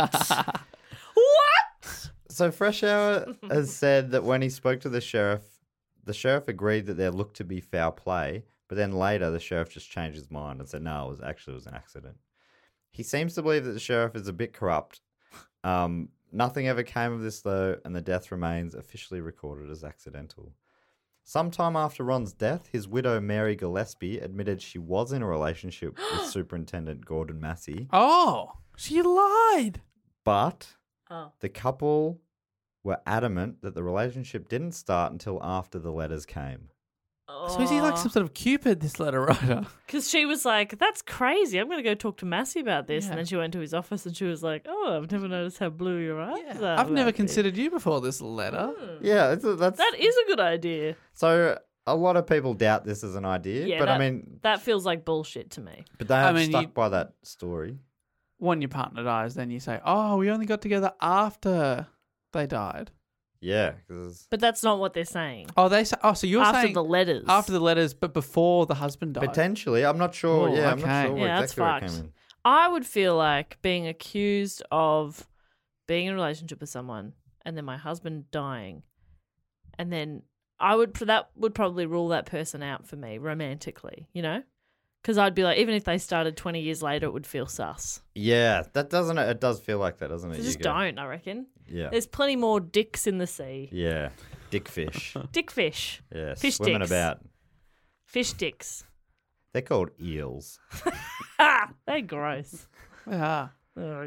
What? So Fresh Hour has said that when he spoke to the sheriff, the sheriff agreed that there looked to be foul play, but then later the sheriff just changed his mind and said no, it was actually it was an accident. He seems to believe that the sheriff is a bit corrupt. Um, nothing ever came of this though, and the death remains officially recorded as accidental. Sometime after Ron's death, his widow Mary Gillespie admitted she was in a relationship with Superintendent Gordon Massey, Oh, she lied. but Oh. the couple were adamant that the relationship didn't start until after the letters came. So is he like some sort of Cupid, this letter writer? Because she was like, that's crazy. I'm going to go talk to Massey about this. Yeah. And then she went to his office and she was like, oh, I've never noticed how blue your eyes are. I've never about this." considered you before this letter. Yeah, it's a, that's That is a good idea. so. A lot of people doubt this as an idea, Yeah, but that, I mean, that feels like bullshit to me. but they have mean, stuck you- by that story. When your partner dies, then you say, oh, we only got together after they died. Yeah, because But that's not what they're saying. Oh, they say, oh, so you're After saying the letters. after the letters, but before the husband died. potentially, I'm not sure. Oh, yeah, I'm okay. not sure Yeah, that's exactly where it fucked. came in. I would feel like being accused of being in a relationship with someone and then my husband dying, and then I would that would probably rule that person out for me romantically, you know, because I'd be like, even if they started twenty years later, it would feel sus. Yeah, that doesn't. It does feel like that, doesn't it? So You just go, don't. I reckon Yeah, there's plenty more dicks in the sea. yeah, dickfish. Dickfish, Yeah, Fish swimming dicks. about. fish dicks. They're called eels. Ah, they're gross. Yeah. Ugh.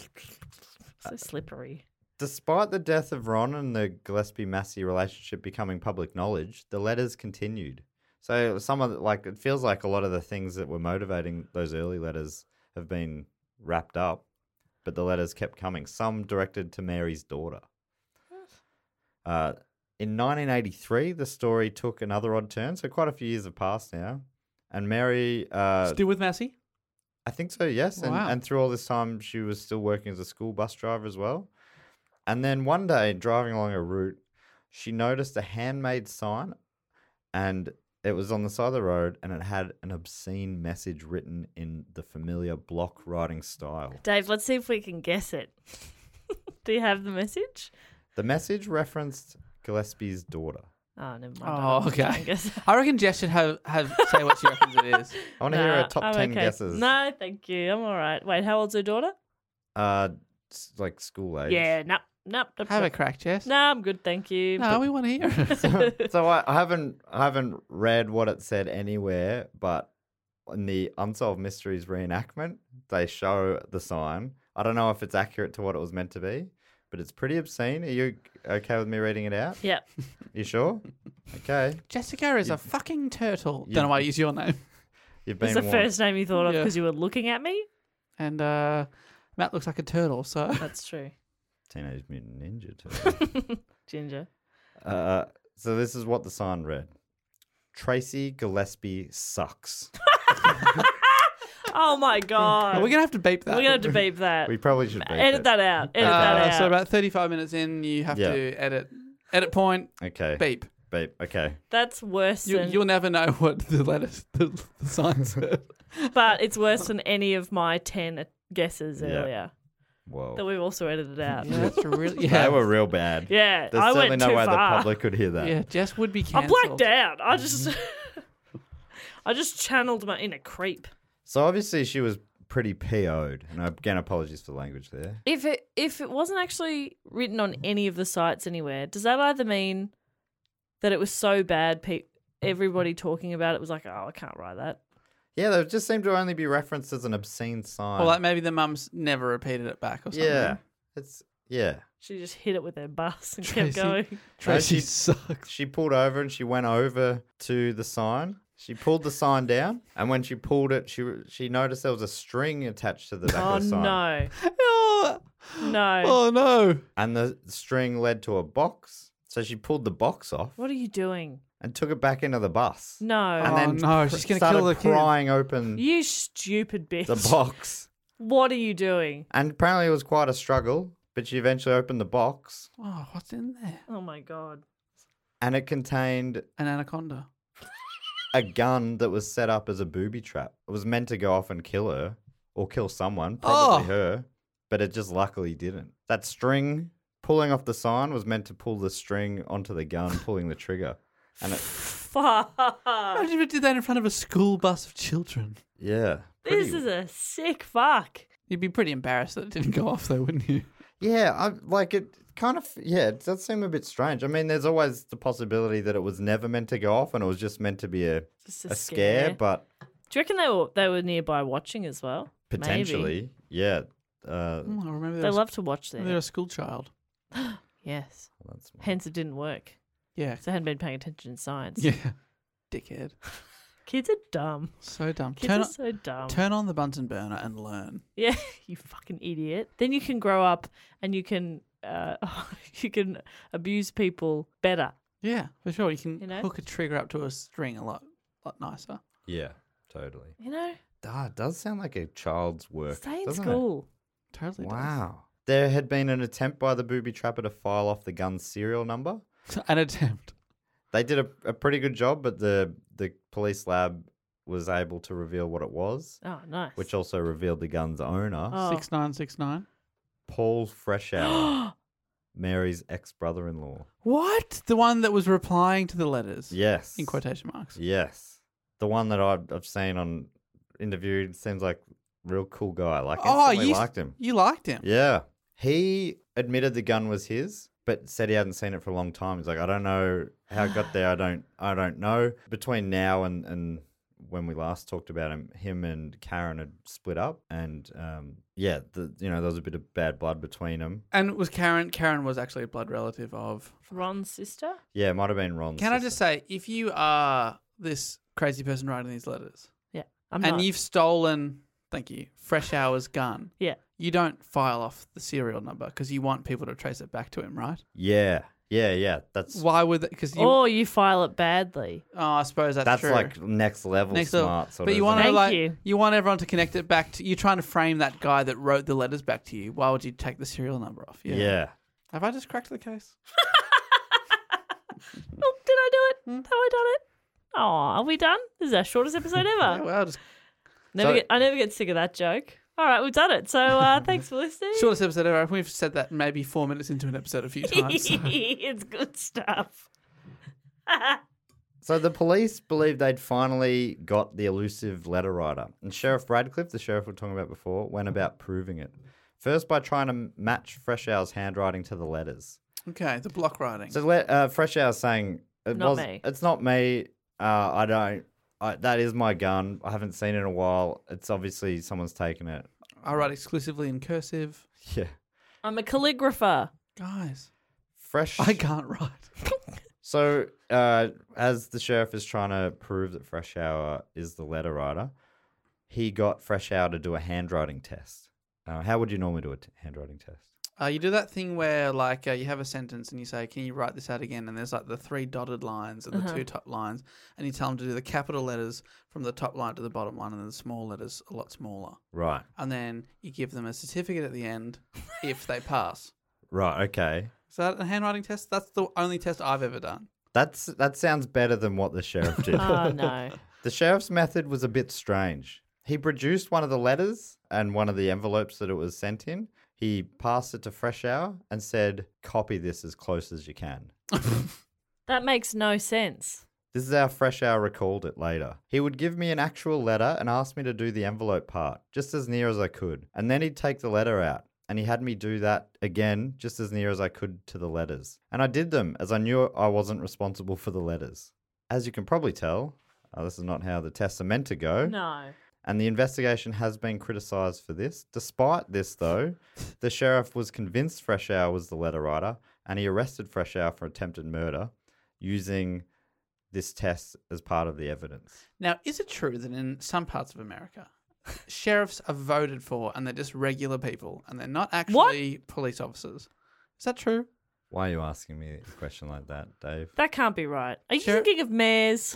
So slippery. Despite the death of Ron and the Gillespie-Massey relationship becoming public knowledge, the letters continued. So some of the, like it feels like a lot of the things that were motivating those early letters have been wrapped up, but the letters kept coming. Some directed to Mary's daughter. Uh, in nineteen eighty-three, the story took another odd turn. So quite a few years have passed now, and Mary. Uh, Still with Massey? I think so, yes. And, Wow. and through all this time, she was still working as a school bus driver as well. And then one day, driving along a route, she noticed a handmade sign, and it was on the side of the road, and it had an obscene message written in the familiar block writing style. Dave, let's see if we can guess it. Do you have the message? The message referenced Gillespie's daughter. Oh, never mind. Oh, I don't okay. guess. I reckon Jess should have, have say what she reckons it is. I want to hear Nah, her top I'm ten okay. guesses. No, thank you. I'm all right. Wait, how old's her daughter? Uh, s- like school age. Yeah, no, Nope. nope Have a nope. crack, Jess. No, I'm good, thank you. No, we want to hear it. So I, I haven't I haven't read what it said anywhere, but in the Unsolved Mysteries reenactment, they show the sign. I don't know if it's accurate to what it was meant to be, but it's pretty obscene. Are you okay with me reading it out? Yeah. You sure? Okay. Jessica is a fucking turtle. you- Don't know why I use your name. You've been It's the warned. first name you thought of Yeah. because you were looking at me? And uh, Matt looks like a turtle, so. That's true. Teenage Mutant Ninja Turtle. Ginger. uh, so this is what the sign read. Tracy Gillespie sucks. Oh my god. We're going to have to beep that. We're gonna have to beep that. We probably should beep Edit it. that out. Edit Uh, that out. so about thirty-five minutes in, you have Yeah. to edit. Edit point, Okay. beep. Beep. Okay. That's worse You, than you'll never know what the letters, the, the sign said. but it's worse than any of my ten guesses Yeah. earlier Whoa. that we've also edited out. Yeah, that's really. Yeah, They were real bad. Yeah, There's I certainly went no too way far. the public could hear that. yeah. Jess would be I cancelled. blacked out. I just I just channeled my inner creep. So obviously she was pretty P O'd. And again, apologies for the language there. If it if it wasn't actually written on any of the sites anywhere, does that either mean that it was so bad, pe- everybody talking about it was like, oh, I can't write that. Yeah, they just seem to only be referenced as an obscene sign. Or like maybe the mums never repeated it back or something. yeah. It's yeah. She just hit it with her bus and Tracy. kept going. Tracy she- sucks. She pulled over and she went over to the sign. She pulled the sign down, and when she pulled it, she she noticed there was a string attached to the back Oh of the sign. no, Oh, no! oh no. And the string led to a box. So she pulled the box off What are you doing? and took it back into the bus. No, And Oh, then no, she's gonna started kill the kid. prying open you stupid bitch! the box. What are you doing? And apparently it was quite a struggle, but she eventually opened the box, Oh, what's in there? Oh my god! and it contained An anaconda. a gun that was set up as a booby trap. It was meant to go off and kill her or kill someone, probably Oh. her, but it just luckily didn't. That string pulling off the sign was meant to pull the string onto the gun, pulling the trigger. And it, Fuck! Imagine if it did that in front of a school bus of children. yeah. This pretty- is a sick fuck. You'd be pretty embarrassed that it didn't go off though, wouldn't you? Yeah, I like it kind of yeah, it does seem a bit strange. I mean, there's always the possibility that it was never meant to go off and it was just meant to be a, Just a scare, but Do you reckon they were they were nearby watching as well? Maybe. potentially, yeah. Uh, Oh, I remember They there was, love to watch they're there. a school child. Yes. that's Hence, it didn't work. Yeah. So I hadn't been paying attention in science. Yeah. Dickhead. Kids are dumb. So dumb. Kids Turn, are on, so dumb. turn on the Bunsen burner and learn. Yeah, you fucking idiot. Then you can grow up and you can uh, you can abuse people better. Yeah, for sure. You can You know? hook a trigger up to a string a lot, lot nicer. yeah, totally. You know, Ah, it does sound like a child's work. stay in doesn't school. Totally. It? does. Wow. There had been an attempt by the booby trapper to file off the gun's serial number. An attempt. They did a, a pretty good job, but the the police lab was able to reveal what it was, Oh, nice. which also revealed the gun's owner, Oh. Six nine six nine. Paul Freshour, Mary's ex-brother-in-law. What? The one that was replying to the letters. Yes. In quotation marks. Yes. The one that I've, I've seen on interviewed seems like a real cool guy. Like, Oh, instantly you liked him. You liked him. Yeah. He admitted the gun was his, but said he hadn't seen it for a long time. He's like, I don't know how it got there. I don't I don't know. Between now and, and when we last talked about him, him and Karen had split up, and um, yeah, the, you know, there was a bit of bad blood between them. And it was Karen. Karen was actually a blood relative of. Ron's sister? Yeah, it might have been Ron's. Can I sister. just say, if you are this crazy person writing these letters, Yeah. I'm and not. you've stolen, thank you, Fresh Hour's gun, Yeah. you don't file off the serial number because you want people to trace it back to him, right? Yeah, yeah, yeah. That's Why would that? Because you. Or you file it badly. oh, I suppose that's, that's true. like next level Next smart. level. Sort But of, you want isn't to it? Thank like you. want everyone to connect it back to. You're trying to frame that guy that wrote the letters back to you. Why would you take the serial number off? Yeah. Have I just cracked the case? Oh, did I do it? Have I done it? Oh, are we done? This is our shortest episode Yeah, ever. well, just Never So- get, I never get sick of that joke. All right, we've done it. So uh, thanks for listening. shortest episode ever. We've said that maybe four minutes into an episode a few times. so- It's good stuff. So the police believed they'd finally got the elusive letter writer. And Sheriff Radcliffe, the sheriff we were talking about before, went about proving it. First, by trying to match Freshour's handwriting to the letters. Okay, the block writing. So let, uh, Freshour's saying, it Not was, me. It's not me. Uh, I don't. I, that is my gun. I haven't seen it in a while. It's obviously someone's taken it. I write exclusively in cursive. Yeah. I'm a calligrapher. Guys, Fresh. I can't write. So, uh, as the sheriff is trying to prove that Freshour is the letter writer, he got Freshour to do a handwriting test. Uh, how would you normally do a t- handwriting test? Uh, you do that thing where, like, uh, you have a sentence and you say, "Can you write this out again?" And there's like the three dotted lines and the Uh-huh. two top lines, and you tell them to do the capital letters from the top line to the bottom line, and then the small letters a lot smaller. Right. And then you give them a certificate at the end if they pass. Right. Okay. Is that a handwriting test? That's the only test I've ever done. That's that sounds better than what the sheriff did. Oh, no. The sheriff's method was a bit strange. He produced one of the letters and one of the envelopes that it was sent in. He passed it to Freshour and said, "Copy this as close as you can." That makes no sense. This is how Freshour recalled it later. He would give me an actual letter and ask me to do the envelope part, just as near as I could. And then he'd take the letter out, and he had me do that again, just as near as I could to the letters. And I did them, as I knew I wasn't responsible for the letters. As you can probably tell, uh, this is not how the tests are meant to go. No. And the investigation has been criticised for this. Despite this, though, the sheriff was convinced Freshour was the letter writer, and he arrested Freshour for attempted murder using this test as part of the evidence. Now, is it true that in some parts of America, sheriffs are voted for and they're just regular people and they're not actually police officers? Is that true? Why are you asking me a question like that, Dave? That can't be right. Are you Sure. thinking of mayors?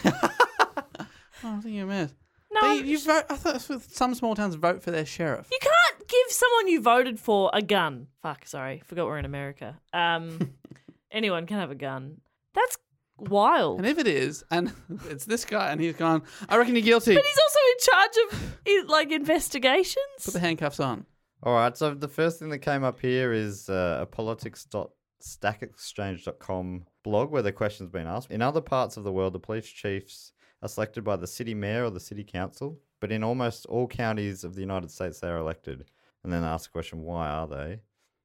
Oh, I'm thinking of mayors. No. They, you vote, I thought that's with some small towns vote for their sheriff. You can't give someone you voted for a gun. Fuck, sorry. Forgot we're in America. Um, anyone can have a gun. That's wild. And if it is, and it's this guy, and he's gone, I reckon you're guilty. But he's also in charge of i- like investigations. Put the handcuffs on. All right, so the first thing that came up here is uh, a politics dot stack exchange dot com blog where the question's been asked. In other parts of the world, the police chiefs are selected by the city mayor or the city council, but in almost all counties of the United States, they are elected. And then ask the question, why are they?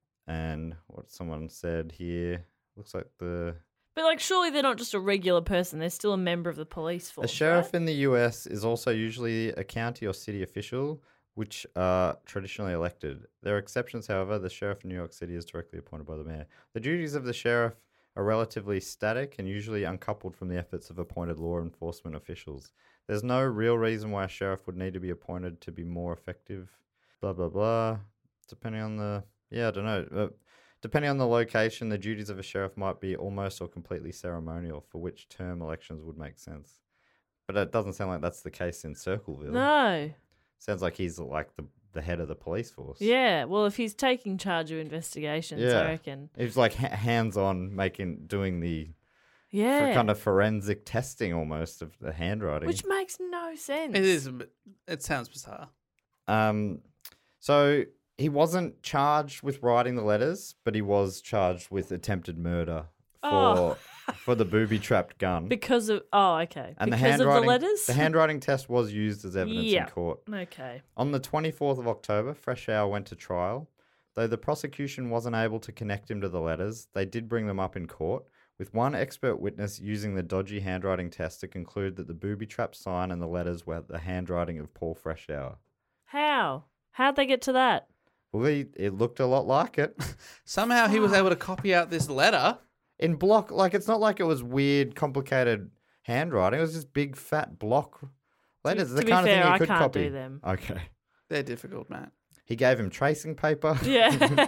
And what someone said here, looks like the... But like, surely they're not just a regular person. They're still a member of the police force. A sheriff right? in the U S is also usually a county or city official, which are traditionally elected. There are exceptions, however. The sheriff in New York City is directly appointed by the mayor. The duties of the sheriff are relatively static and usually uncoupled from the efforts of appointed law enforcement officials. There's no real reason why a sheriff would need to be appointed to be more effective. Blah, blah, blah. Depending on the... Yeah, I don't know. Uh, depending on the location, the duties of a sheriff might be almost or completely ceremonial, for which term elections would make sense. But it doesn't sound like that's the case in Circleville. No. Sounds like he's like the, the head of the police force. Yeah. Well, if he's taking charge of investigations, Yeah. I reckon. He's like ha- hands-on making, doing the Yeah. for kind of forensic testing almost of the handwriting. Which makes no sense. It is, a bit- it sounds bizarre. Um, so he wasn't charged with writing the letters, but he was charged with attempted murder for Oh. for the booby-trapped gun. Because of oh, okay. and because the of the handwriting, letters. the handwriting test was used as evidence Yeah. in court. Okay. On the twenty-fourth of October, Freshour went to trial. Though the prosecution wasn't able to connect him to the letters, they did bring them up in court, with one expert witness using the dodgy handwriting test to conclude that the booby-trap sign and the letters were the handwriting of Paul Freshour. How? How'd they get to that? Well, he, it looked a lot like it. Somehow he was able to copy out this letter. In block, like, it's not like it was weird, complicated handwriting. It was just big, fat block letters. to the be kind fair, of thing I you could can't copy. do them. Okay. They're difficult, Matt. He gave him tracing paper. Yeah.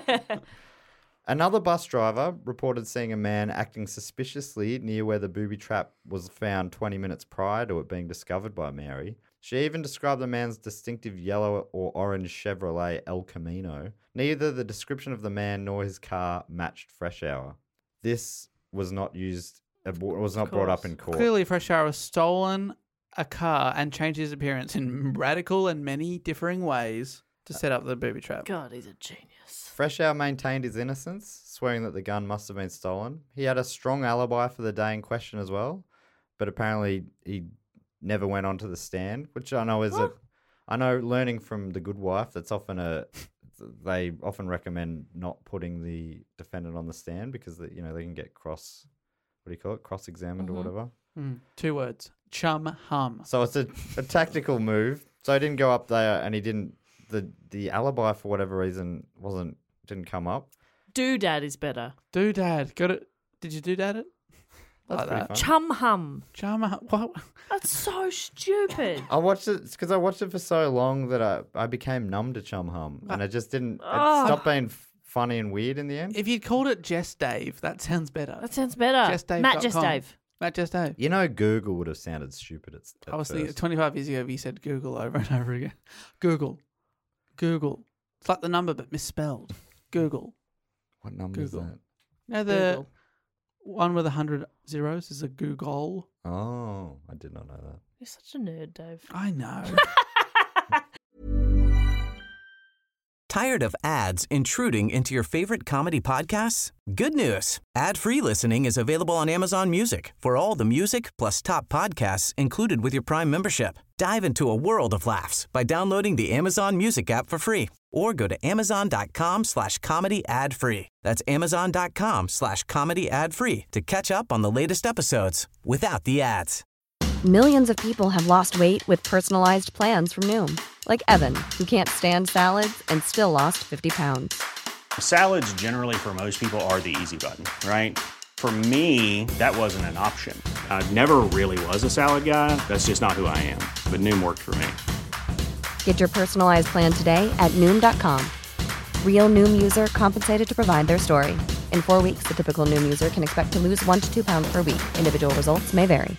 Another bus driver reported seeing a man acting suspiciously near where the booby trap was found twenty minutes prior to it being discovered by Mary. She even described the man's distinctive yellow or orange Chevrolet El Camino. Neither the description of the man nor his car matched Freshour. This was not used, it was not brought up in court. Clearly, Freshour has stolen a car and changed his appearance in radical and many differing ways to set up the booby trap. God, he's a genius. Freshour maintained his innocence, swearing that the gun must have been stolen. He had a strong alibi for the day in question as well, but apparently he never went onto the stand, which I know is a, I know learning from The Good Wife, that's often a they often recommend not putting the defendant on the stand because the, you know they can get cross. What do you call it? Cross-examined Mm-hmm. or whatever. Mm, two words. Chum hum. So it's a, a tactical move. So I didn't go up there, and he didn't. The the alibi for whatever reason wasn't didn't come up. Doodad is better. Doodad. Got it? Did you doodad it? That's Like pretty that. fun. Chum hum. Chum hum. What? That's so stupid. I watched it because I watched it for so long that I, I became numb to Chum Hum, and it just didn't. It Oh. stopped being f- funny and weird in the end. If you'd called it Jess Dave, that sounds better. That sounds better. Just Dave Matt dot Just com. Dave. Matt Jess Dave. You know, Google would have sounded stupid at, at I was thinking first. twenty-five years ago, if you said Google over and over again. Google. Google. It's like the number, but misspelled. Google. What number Google. is that? No, the Google. one with a hundred zeros is a Google. Oh, I did not know that. You're such a nerd, Dave. I know. Tired of ads intruding into your favorite comedy podcasts? Good news. Ad-free listening is available on Amazon Music for all the music plus top podcasts included with your Prime membership. Dive into a world of laughs by downloading the Amazon Music app for free or go to amazon.com slash comedy ad free. That's amazon.com slash comedy ad free to catch up on the latest episodes without the ads. Millions of people have lost weight with personalized plans from Noom, like Evan, who can't stand salads and still lost fifty pounds. Salads generally for most people are the easy button, right? For me, that wasn't an option. I never really was a salad guy. That's just not who I am. But Noom worked for me. Get your personalized plan today at Noom dot com. Real Noom user compensated to provide their story. In four weeks, the typical Noom user can expect to lose one to two pounds per week. Individual results may vary.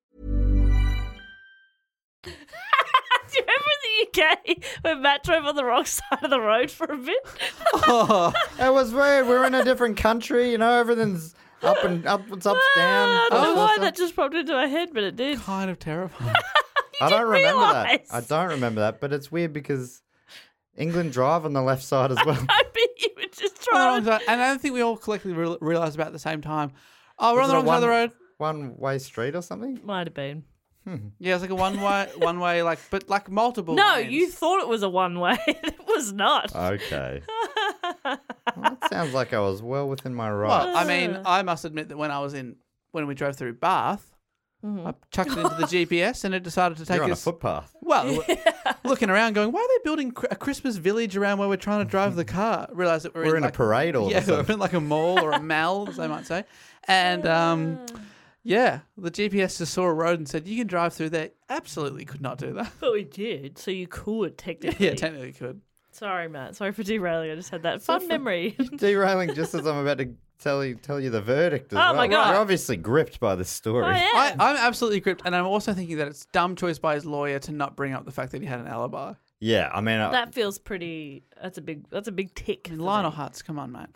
Do you remember in the U K when Matt drove on the wrong side of the road for a bit? Oh, it was weird. We're in a different country, you know. Everything's up and up, it's ups down. I don't know vice why versa. that just popped into my head, but it did. Kind of terrifying. I don't didn't remember realise. that. I don't remember that, but it's weird because England drive on the left side as well. I bet you were just On the wrong trying. side. And I don't think we all collectively re- realised about at the same time. Oh, we're Was on the it wrong a side of the one- road. One-way street or something? Might have been. Yeah, it's like a one way, one way, like, but like multiple. No, lanes. you thought it was a one way. It was not. Okay. Well, that sounds like I was well within my Well, rights. I mean, I must admit that when I was in, when we drove through Bath, I chucked it into the G P S and it decided to take You're on a us. footpath. Well, looking around, going, why are they building cr- a Christmas village around where we're trying to drive the car? Realize that we're, We're in, in a like, parade all of a yeah, sudden. we're in like a mall or a mall, as they might say, and um, yeah, the G P S just saw a road and said you can drive through there. Absolutely, could not do that. But we did, so you could technically. Yeah, technically could. Sorry, Matt. Sorry for derailing. I just had that fun memory. Derailing just as I'm about to tell you tell you the verdict as Oh, well. my God. You're obviously gripped by this story. Oh, yeah. I, I'm absolutely gripped, and I'm also thinking that it's dumb choice by his lawyer to not bring up the fact that he had an alibi. Yeah, I mean, uh, That feels pretty. That's a big. That's a big tick. I mean, for Lionel me. Hutz, come on, mate.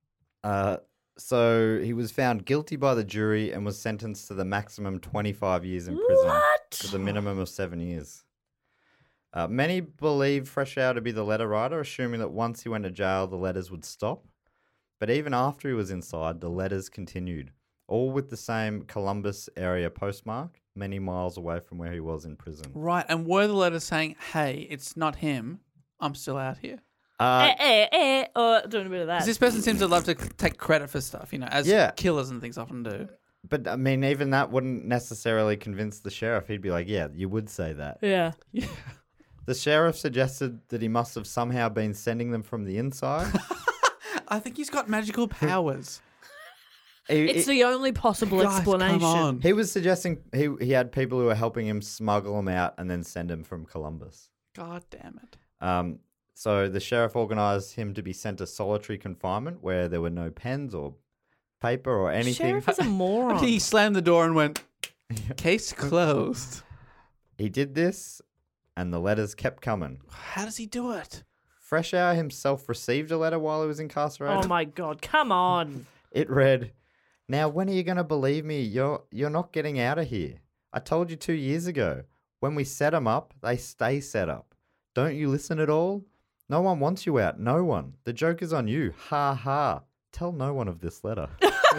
uh, so he was found guilty by the jury and was sentenced to the maximum twenty-five years in prison What? to the minimum of seven years. Uh, many believe Fresh Air to be the letter writer, assuming that once he went to jail, the letters would stop. But even after he was inside, the letters continued, all with the same Columbus area postmark, many miles away from where he was in prison. Right, and were the letters saying, "Hey, it's not him. I'm still out here." Uh, Eh, eh, eh, or doing a bit of that. 'Cause this person seems to love to take credit for stuff, you know, as Yeah. killers and things often do. but, I mean, even that wouldn't necessarily convince the sheriff. He'd be like, yeah, you would say that. Yeah. The sheriff suggested that he must have somehow been sending them from the inside. I think he's got magical powers. he, It's he- the only possible Guys, explanation. come on. he was suggesting he, he had people who were helping him smuggle them out and then send him from Columbus. God damn it. Um, so the sheriff organised him to be sent to solitary confinement where there were no pens or paper or anything. Sheriff is a I moron. think he slammed the door and went, case closed. He did this and the letters kept coming. How does he do it? Fresh Air himself received a letter while he was incarcerated. Oh my god! Come on. It read, "Now when are you going to believe me? You're you're not getting out of here. I told you two years ago. When we set them up, they stay set up. Don't you listen at all? No one wants you out. No one. The joke is on you. Ha ha. Tell no one of this letter."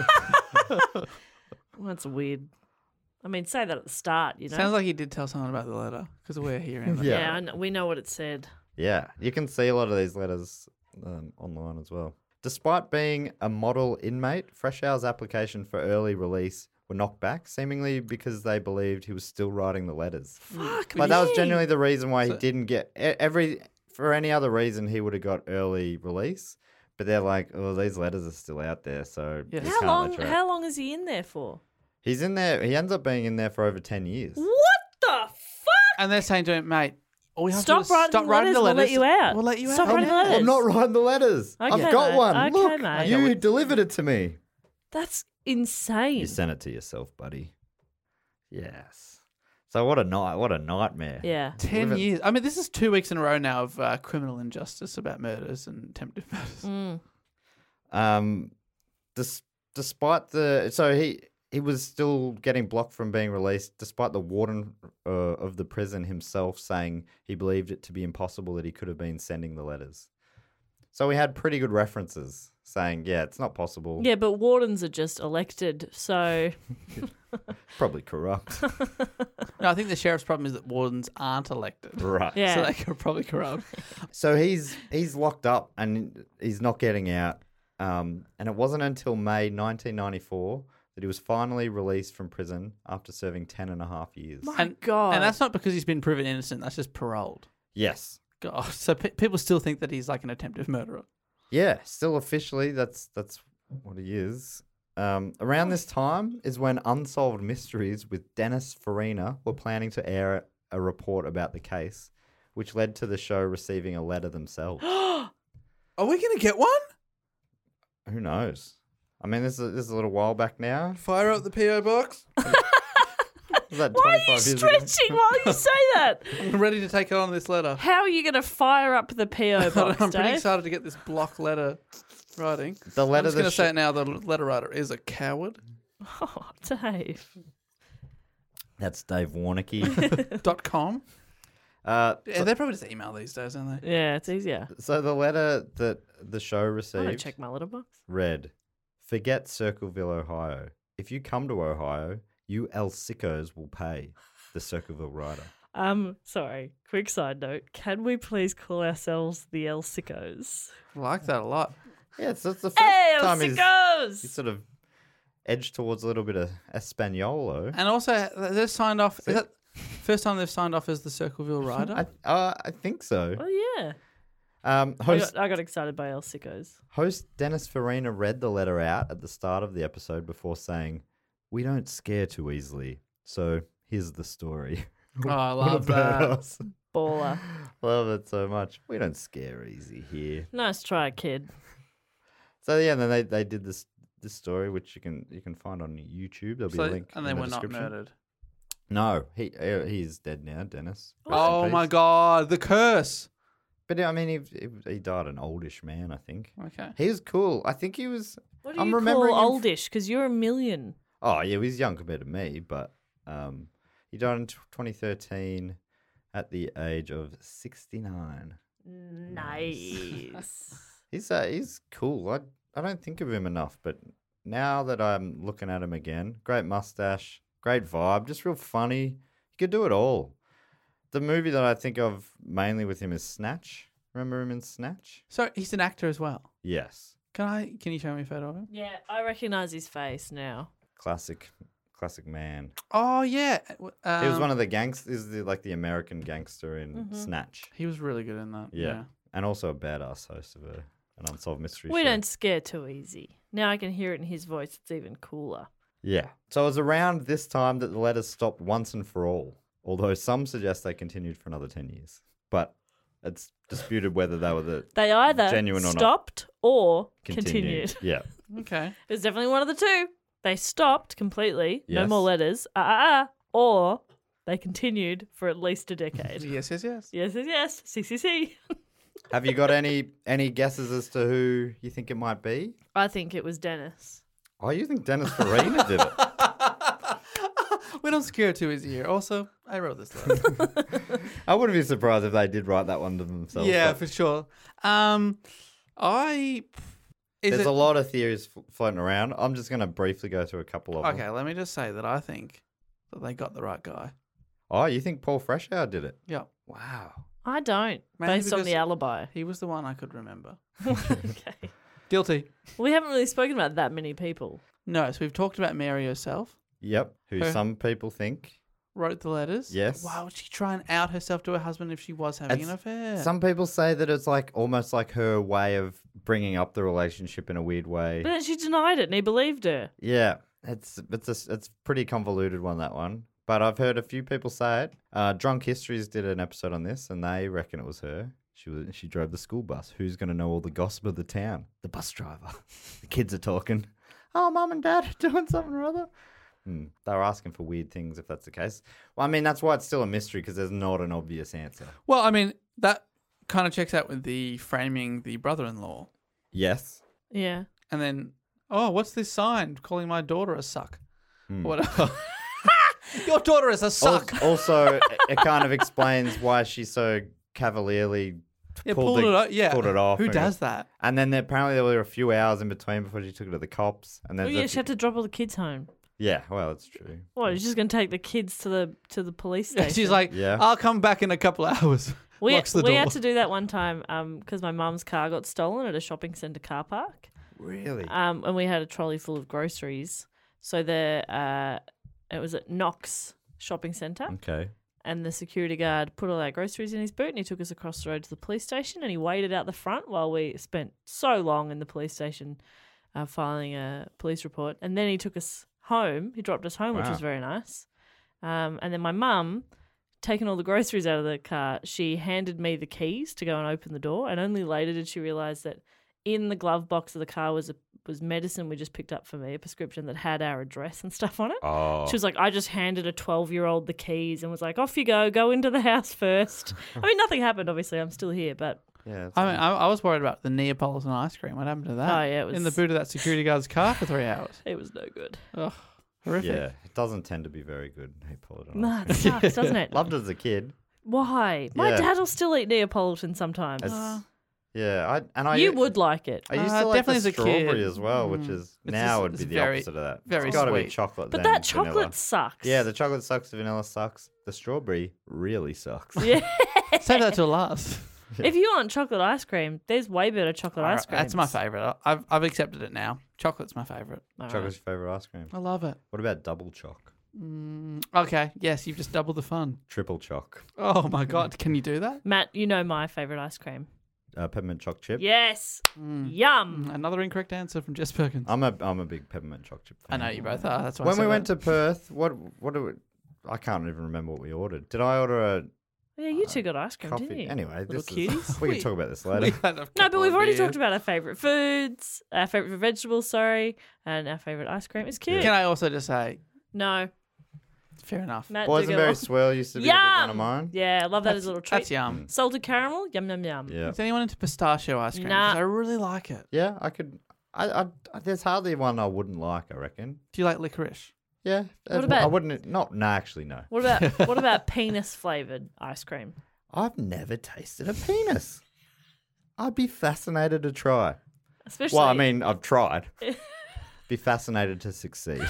Well, that's weird. I mean, say that at the start, you know. Sounds like he did tell someone about the letter because we're hearing it. Yeah. yeah, I know, we know what it said. Yeah, you can see a lot of these letters um, online as well. Despite being a model inmate, Freshour's application for early release were knocked back, seemingly because they believed he was still writing the letters. Fuck Like that was me. genuinely the reason why So- he didn't get e- every. For any other reason, he would have got early release. But they're like, oh, these letters are still out there, so Yeah. we How can't long? let you out. How long is he in there for? He's in there. He ends up being in there for over ten years. What the fuck? And they're saying to him, mate, all we have Stop to do is writing stop the writing the letters, letters. we'll let you out. We'll let you Stop out. writing the letters. I'm not writing the letters. Okay, I've got mate. one. Okay, Look, mate. you delivered it to me. That's insane. You sent it to yourself, buddy. Yes. So what a night! What a nightmare. Yeah. Ten Live it- years. I mean, this is two weeks in a row now of uh, criminal injustice about murders and attempted murders. Mm. Um, dis- despite the so he he was still getting blocked from being released, despite the warden uh, of the prison himself saying he believed it to be impossible that he could have been sending the letters. So we had pretty good references saying, yeah, it's not possible. Yeah, but wardens are just elected, so Probably corrupt. No, I think the sheriff's problem is that wardens aren't elected. Right. yeah. So they could probably corrupt. So he's he's locked up and he's not getting out. Um, and it wasn't until May nineteen ninety-four that he was finally released from prison after serving ten and a half years. My and, God. And that's not because he's been proven innocent. That's just paroled. Yes. God. So pe- people still think that he's like an attempted murderer. Yeah, still officially, that's that's what he is. Um, around this time is when Unsolved Mysteries with Dennis Farina were planning to air a report about the case, which led to the show receiving a letter themselves. Are we going to get one? Who knows? I mean, this is, this is a little while back now. Fire up the P O box. Was that Why are you twenty-five years ago? stretching while you say that? I'm ready to take on this letter. How are you going to fire up the P O box, I'm pretty Dave? excited to get this block letter writing. The letter I'm just that going to sh- say it now. The letter writer is a coward. Oh, Dave. That's Dave Warnicky. Dot com. uh, Yeah, they probably just email these days, don't they? Yeah, it's easier. so the letter that the show I received don't check my letterbox. read, "Forget Circleville, Ohio. If you come to Ohio, you El Sickos will pay." The Circleville writer. Um, sorry. Quick side note: can we please call ourselves the El Sickos? I like that a lot. Yeah, so it's the first Hey, El time he's, Sickos! he's sort of edged towards a little bit of Espanolo. And also, they've signed off. Is that first time they've signed off as the Circleville Rider? I, uh, I think so. Oh yeah. Um, I host, got, I got excited by El Sickos. host Dennis Farina read the letter out at the start of the episode before saying, "We don't scare too easily, so here's the story." Oh, I What a love that. badass. Baller. Love it so much. We don't scare easy here. Nice try, kid. So yeah, then they, they did this this story, which you can you can find on YouTube. There'll be So- a link. and in they the were not description. murdered. No, he uh, he's dead now, Dennis. Rest in Oh my peace. god, the curse. But I mean, he, he he died an oldish man, I think. Okay. He was cool. I think he was. What do I'm you call remembering him f- oldish? Because you're a million. Oh yeah, he's young compared to me, but um, he died in twenty thirteen at the age of sixty-nine. Nice. He's uh, he's cool. I I don't think of him enough, but now that I'm looking at him again, great mustache, great vibe, just real funny. He could do it all. The movie that I think of mainly with him is Snatch. Remember him in Snatch? So he's an actor as well. Yes. Can I? Can you show me a photo of him? Yeah, I recognise his face now. Classic, classic man. Oh yeah. Um, he was one of the gangsters, the, like the American gangster in Snatch. He was really good in that. Yeah. Yeah. And also a badass host of a, an unsolved mystery We show. don't scare too easy. Now I can hear it in his voice. It's even cooler. Yeah. So it was around this time that the letters stopped once and for all, although some suggest they continued for another ten years. But it's disputed whether they were the They either genuine or not. stopped or continued. continued. Yeah. Okay. It was definitely one of the two. They stopped completely, no Yes. more letters, ah, ah, ah, or they continued for at least a decade. Yes, yes, yes. Yes, yes, yes. C C C. Have you got any any guesses as to who you think it might be? I think it was Dennis. Oh, you think Dennis Farina did it? We don't scare too easy here. Also, I wrote this letter. I wouldn't be surprised if they did write that one to themselves. yeah, but for sure. Um, I. Is There's it, a lot of theories f- floating around. I'm just going to briefly go through a couple of them. Okay, let me just say that I think that they got the right guy. Oh, you think Paul Freshour did it? Yeah. Wow. I don't, Mainly based on because the alibi. He was the one I could remember. Okay. Guilty. We haven't really spoken about that many people. No, so we've talked about Mary herself. Yep. Who Her- some people think. Wrote the letters. Yes. Why would she try and out herself to her husband if she was having It's- an affair? Some people say that it's like almost like her way of bringing up the relationship in a weird way. But then she denied it and he believed her. Yeah, it's it's a it's pretty convoluted one, that one. But I've heard a few people say it. Uh, Drunk Histories did an episode on this, and they reckon it was her. She was she drove the school bus. Who's going to know all the gossip of the town? The bus driver. The kids are talking. Oh, mum and dad are doing something or other. Hmm. They were asking for weird things if that's the case. Well, I mean, that's why it's still a mystery, because there's not an obvious answer. Well, I mean, that kind of checks out with the framing the brother-in-law. Yes. Yeah. And then, oh, what's this sign calling my daughter a suck? Hmm. Whatever. Your daughter is a suck. Al- Also, it kind of explains why she's so cavalierly Yeah, pulled, pulled the- it off. Yeah. pulled it off. Who and does it- that? And then there, apparently there were a few hours in between before she took it to the cops. And then Oh, yeah, she had to drop all the kids home. yeah, well, that's true. What, she's just going to take the kids to the to the police Yeah, station? she's like, Yeah. I'll come back in a couple of hours. we, Locks the we door. had to do that one time because my mum's car got stolen at a shopping centre car park. Really? Um, and we had a trolley full of groceries. So the uh, it was at Knox Shopping Centre. Okay. And the security guard put all our groceries in his boot and he took us across the road to the police station and he waited out the front while we spent so long in the police station uh, filing a police report. And then he took us home. He dropped us home, which Wow. was very nice. Um, and then my mum, taking all the groceries out of the car, she handed me the keys to go and open the door. And only later did she realise that in the glove box of the car was a was medicine we just picked up for me, a prescription that had our address and stuff on it. Oh. She was like, I just handed a twelve-year-old the keys and was like, off you go, go into the house first. I mean, nothing happened, obviously. I'm still here, but Yeah. it's I mean, I, I was worried about the Neapolitan ice cream. What happened to that? Oh, yeah, it In the was- boot of that security guard's car for three hours. it was no good. Ugh, horrific. yeah, it doesn't tend to be very good. Neapolitan Nah, ice it cream. sucks, doesn't it? Loved it as a kid. Why? My Yeah. dad will still eat Neapolitan sometimes. It's, yeah, I and I you would like it. I used Uh, to like definitely the as a strawberry kid. as well, which Mm. is It's now just- would be it's the very- opposite of that. very it's got to be sweet. chocolate. But then that chocolate vanilla. sucks. Yeah, the chocolate sucks. The vanilla sucks. The strawberry really sucks. Yeah. Save that till last. If you want chocolate ice cream, there's way better chocolate ice cream. That's my favourite. I've, I've accepted it now. Chocolate's my favourite. Chocolate's your favorite ice cream. I love it. What about double choc? Mm, okay, yes, you've just doubled the fun. Triple choc? Oh my God, can you do that? Matt, you know my favourite ice cream. Uh, peppermint choc chip. Yes. Yum. Mm, Another incorrect answer from Jess Perkins. I'm a I'm a big peppermint choc chip I fan. know you both are. That's why I When we said went that. to Perth, what what do we, I can't even remember what we ordered. Did I order a Yeah, you two got ice cream, coffee? didn't you? Anyway, Little this is, cuties? we We- can talk about this We later. had a No, but couple we've of already beers. talked about our favourite foods, our favourite vegetables, sorry, and our favourite ice cream. It's cute. Can I also just say, No. fair enough. Matt, Boys do and go Berry on. Swirl used to be a big one of Yum! mine. Yeah, I love that That's, as a little treat. that's yum. Salted caramel, yum, yum, yum. Yeah, Is anyone into pistachio ice cream? 'Cause Nah. I really like it. yeah. I could. I, I there's hardly one I wouldn't like. I reckon. Do you like licorice? Yeah. What I about- wouldn't. Not. No, actually, no. What about what about penis flavoured ice cream? I've never tasted a penis. I'd be fascinated to try. Especially Well, I mean, I've tried. Be fascinated to succeed.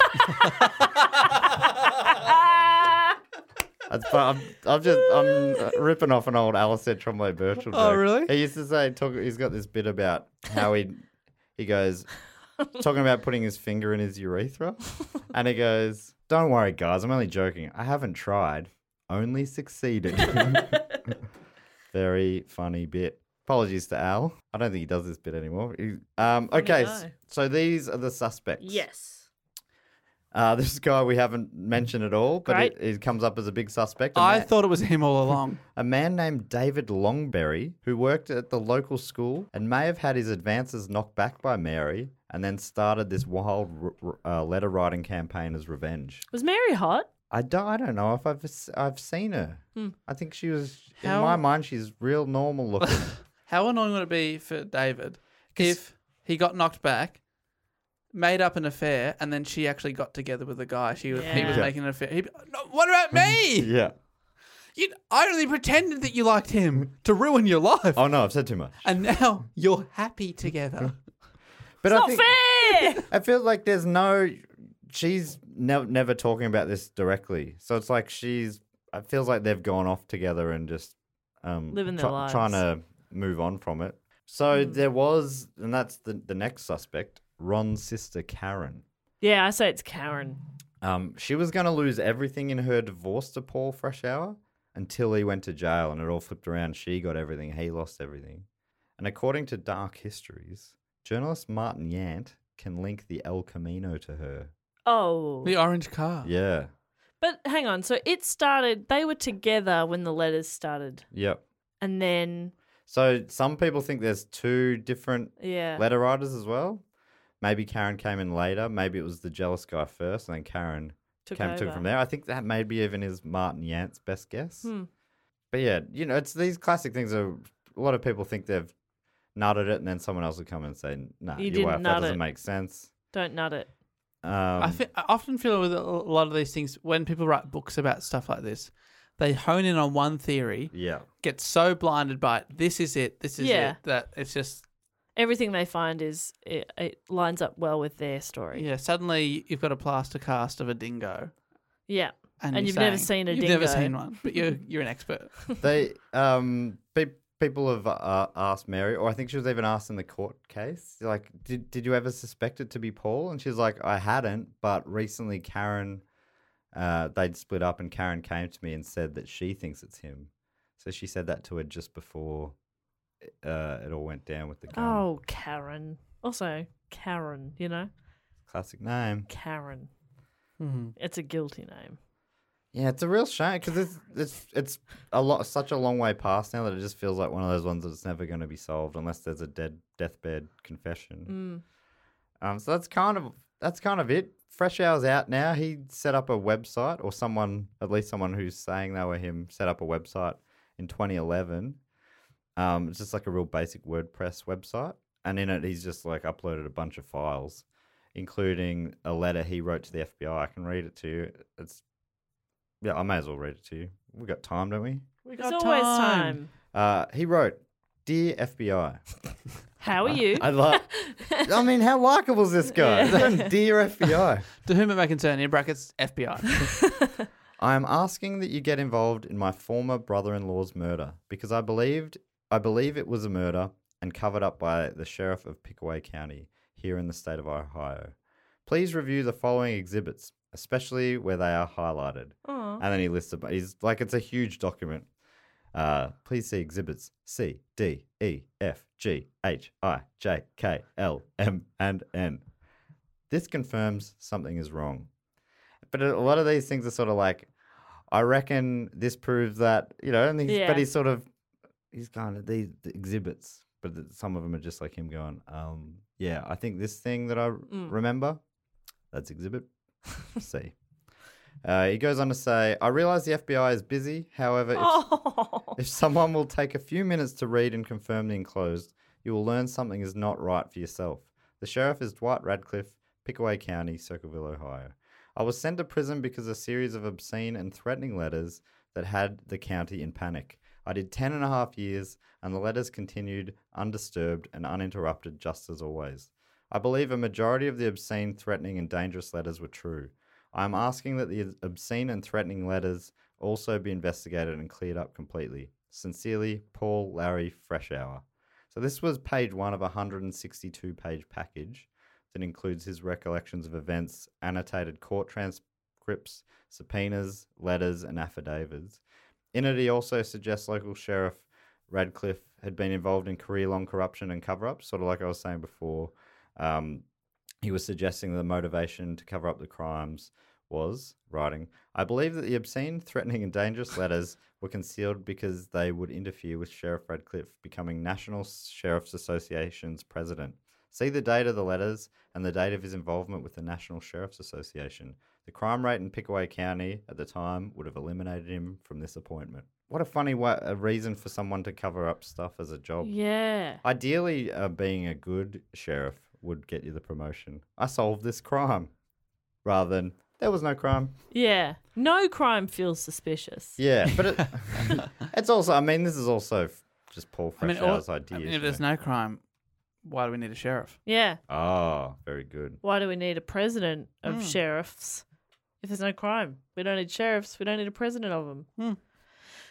That's fun. I'm, I'm just I'm uh, ripping off an old Alistair Tremblay Birchall joke. Oh, really? He used to say talk, he's got this bit about how he he goes talking about putting his finger in his urethra, and he goes, "Don't worry, guys. I'm only joking. I haven't tried, only succeeded." Very funny bit. Apologies to Al. I don't think he does this bit anymore. He- um, okay, No. s- so these are the suspects. yes. Uh, this guy we haven't mentioned at all, but Great. it, it comes up as a big suspect. A I man, thought it was him all along. a man named David Longberry, who worked at the local school and may have had his advances knocked back by Mary and then started this wild r- r- uh, letter writing campaign as revenge. Was Mary hot? I don't, I don't know if I've s- I've seen her. Hmm. I think she was, How- in my mind, she's real normal looking. How annoying would it be for David if he got knocked back, made up an affair, and then she actually got together with the guy she was, he was Yeah. making an affair? He'd be, no, what about me? yeah. You, I only pretended that you liked him to ruin your life, Oh, no, I've said too much. and now you're happy together. But Not I think, fair. I feel like there's no. She's never never talking about this directly, so it's like she's. It feels like they've gone off together and just um, Living their lives. trying to move on from it. So Hmm. there was, and that's the, the next suspect, Ron's sister, Karen. Yeah, I say it's Karen. Um, she was going to lose everything in her divorce to Paul Freshour until he went to jail and it all flipped around. She got everything, he lost everything. And according to Dark Histories, journalist Martin Yant can link the El Camino to her. Oh. The orange car. Yeah. But hang on. So it started, they were together when the letters started. Yep. And then, So some people think there's two different yeah. letter writers as well. Maybe Karen came in later. Maybe it was the jealous guy first, and then Karen Took came took over. from there. I think that maybe even is Martin Yant's best guess. Hmm. But yeah, you know, it's these classic things. Are, a lot of people think they've nutted it, and then someone else will come and say, "Nah, You your didn't wife, that nut doesn't it. make sense." Don't nut it. Um, I, fe- I often feel with a lot of these things, when people write books about stuff like this, they hone in on one theory, yeah, get so blinded by it, this is it, this is Yeah. it, that it's just, Everything they find is, it, it lines up well with their story. yeah, suddenly you've got a plaster cast of a dingo. Yeah. And, And you're you've never saying- seen a You've never dingo. seen one, but you're, you're an expert. they um, pe- people have uh, asked Mary, or I think she was even asked in the court case, like, did did you ever suspect it to be Paul? And she's like, I hadn't, but recently Karen, uh, they'd split up, and Karen came to me and said that she thinks it's him. So she said that to her just before uh, it all went down with the gun. Oh, Karen. Also, Karen, you know? Classic name. Karen. Mm-hmm. It's a guilty name. Yeah, it's a real shame because it's it's it's a lot such a long way past now that it just feels like one of those ones that's never going to be solved unless there's a dead deathbed confession. Mm. Um, so that's kind of that's kind of it. Fresh Hour's out now. He set up a website, or someone, at least someone who's saying they were him, set up a website in twenty eleven. Um, it's just like a real basic WordPress website, and in it he's just like uploaded a bunch of files, including a letter he wrote to the F B I. I can read it to you. It's yeah, I may as well read it to you. We got time, don't we? We There's always time. Uh, he wrote, "Dear F B I." How are you? I love. I mean, how likable is this guy? He's going, "Dear F B I." To whom it may concern, in brackets, F B I. I am asking that you get involved in my former brother-in-law's murder because I believed I believe it was a murder and covered up by the sheriff of Pickaway County here in the state of Ohio. Please review the following exhibits, especially where they are highlighted. Aw. And then he lists them. He's like, it's a huge document. Uh, please see exhibits C, D, E, F, G, H, I, J, K, L, M, and N. This confirms something is wrong. But a lot of these things are sort of like, I reckon this proves that, you know, and he's, Yeah. but he's sort of, he's kind of these exhibits, but th- some of them are just like him going, um, yeah, I think this thing that I r- Mm. remember, that's exhibit C. Uh, he goes on to say, I realize the F B I is busy. However, if, Oh. if someone will take a few minutes to read and confirm the enclosed, you will learn something is not right for yourself. The sheriff is Dwight Radcliffe, Pickaway County, Circleville, Ohio. I was sent to prison because of a series of obscene and threatening letters that had the county in panic. I did ten and a half years, and the letters continued undisturbed and uninterrupted just as always. I believe a majority of the obscene, threatening, and dangerous letters were true. I am asking that the obscene and threatening letters also be investigated and cleared up completely. Sincerely, Paul Larry Freshour. So this was page one of a one hundred sixty-two page package that includes his recollections of events, annotated court transcripts, subpoenas, letters, and affidavits. In it, he also suggests local sheriff Radcliffe had been involved in career-long corruption and cover-ups, sort of like I was saying before. Um, he was suggesting the motivation to cover up the crimes was, writing, I believe that the obscene, threatening, and dangerous letters were concealed because they would interfere with Sheriff Radcliffe becoming National Sheriff's Association's president. See the date of the letters and the date of his involvement with the National Sheriff's Association. The crime rate in Pickaway County at the time would have eliminated him from this appointment. What a funny wa- a reason for someone to cover up stuff as a job. Yeah. Ideally, uh, being a good sheriff would get you the promotion. I solved this crime. Rather than, there was no crime. Yeah. No crime feels suspicious. Yeah, but it, it's also, I mean, this is also f- just Paul I mean, Freshour's all- idea. I mean, if there's no crime, why do we need a sheriff? Yeah. Oh, very good. Why do we need a president of Mm. sheriffs if there's no crime? We don't need sheriffs. We don't need a president of them. Mm.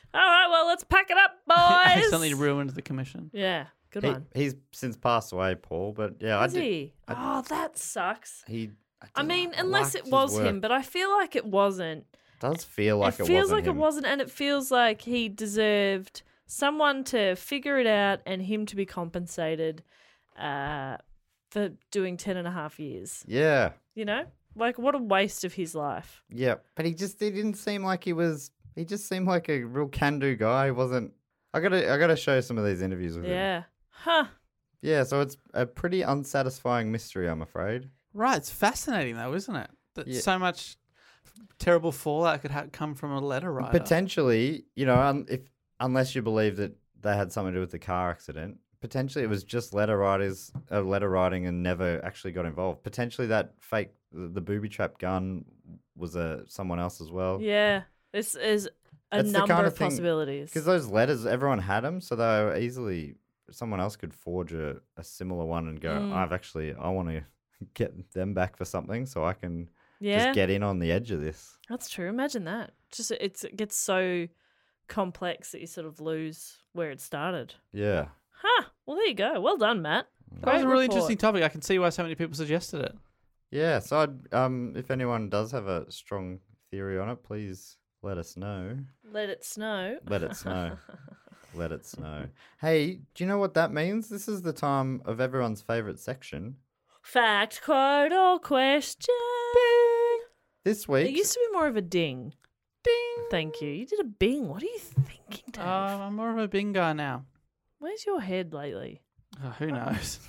All right, well, let's pack it up, boys. Accidentally ruined the commission. Yeah, good He, one. he's since passed away, Paul. But yeah, Is I did. he? Oh, that sucks. He. I, I don't mean, know, I unless liked it his was work. him, but I feel like it wasn't. does feel like it, it feels wasn't like him. it wasn't, and it feels like he deserved someone to figure it out and him to be compensated uh, for doing ten and a half years. Yeah, You know? Like, what a waste of his life. yeah, but he just he didn't seem like he was. He just seemed like a real can-do guy. He wasn't. I gotta I gotta show some of these interviews with him. Yeah. Huh. Yeah, so it's a pretty unsatisfying mystery, I'm afraid. Right, it's fascinating though, isn't it? That Yeah. so much terrible fallout could ha- come from a letter writer. Potentially, you know, um, if unless you believe that they had something to do with the car accident, potentially it was just letter writers, uh, letter writing, and never actually got involved. Potentially that fake, the, the booby trap gun was a someone else as well. Yeah. This is a It's the number kind of of thing- possibilities. Because those letters, everyone had them, so they were easily someone else could forge a, a similar one and go, Mm. I've actually I want to get them back for something, so I can Yeah. just get in on the edge of this. That's true. Imagine that. Just it's, it gets so complex that you sort of lose where it started. Yeah. Huh. Well, there you go. Well done, Matt. That was a really report. interesting topic. I can see why so many people suggested it. Yeah, so I'd, um, if anyone does have a strong theory on it, please let us know. Let it snow. Let it snow. Let it snow. Hey, do you know what that means? This is the time of everyone's favourite section. Fact, quote, or question. This It week, used to be more of a ding. Ding. Thank you. You did a bing. What are you thinking, Dave? Uh, I'm more of a Bing guy now. Where's your head lately? Oh, who knows?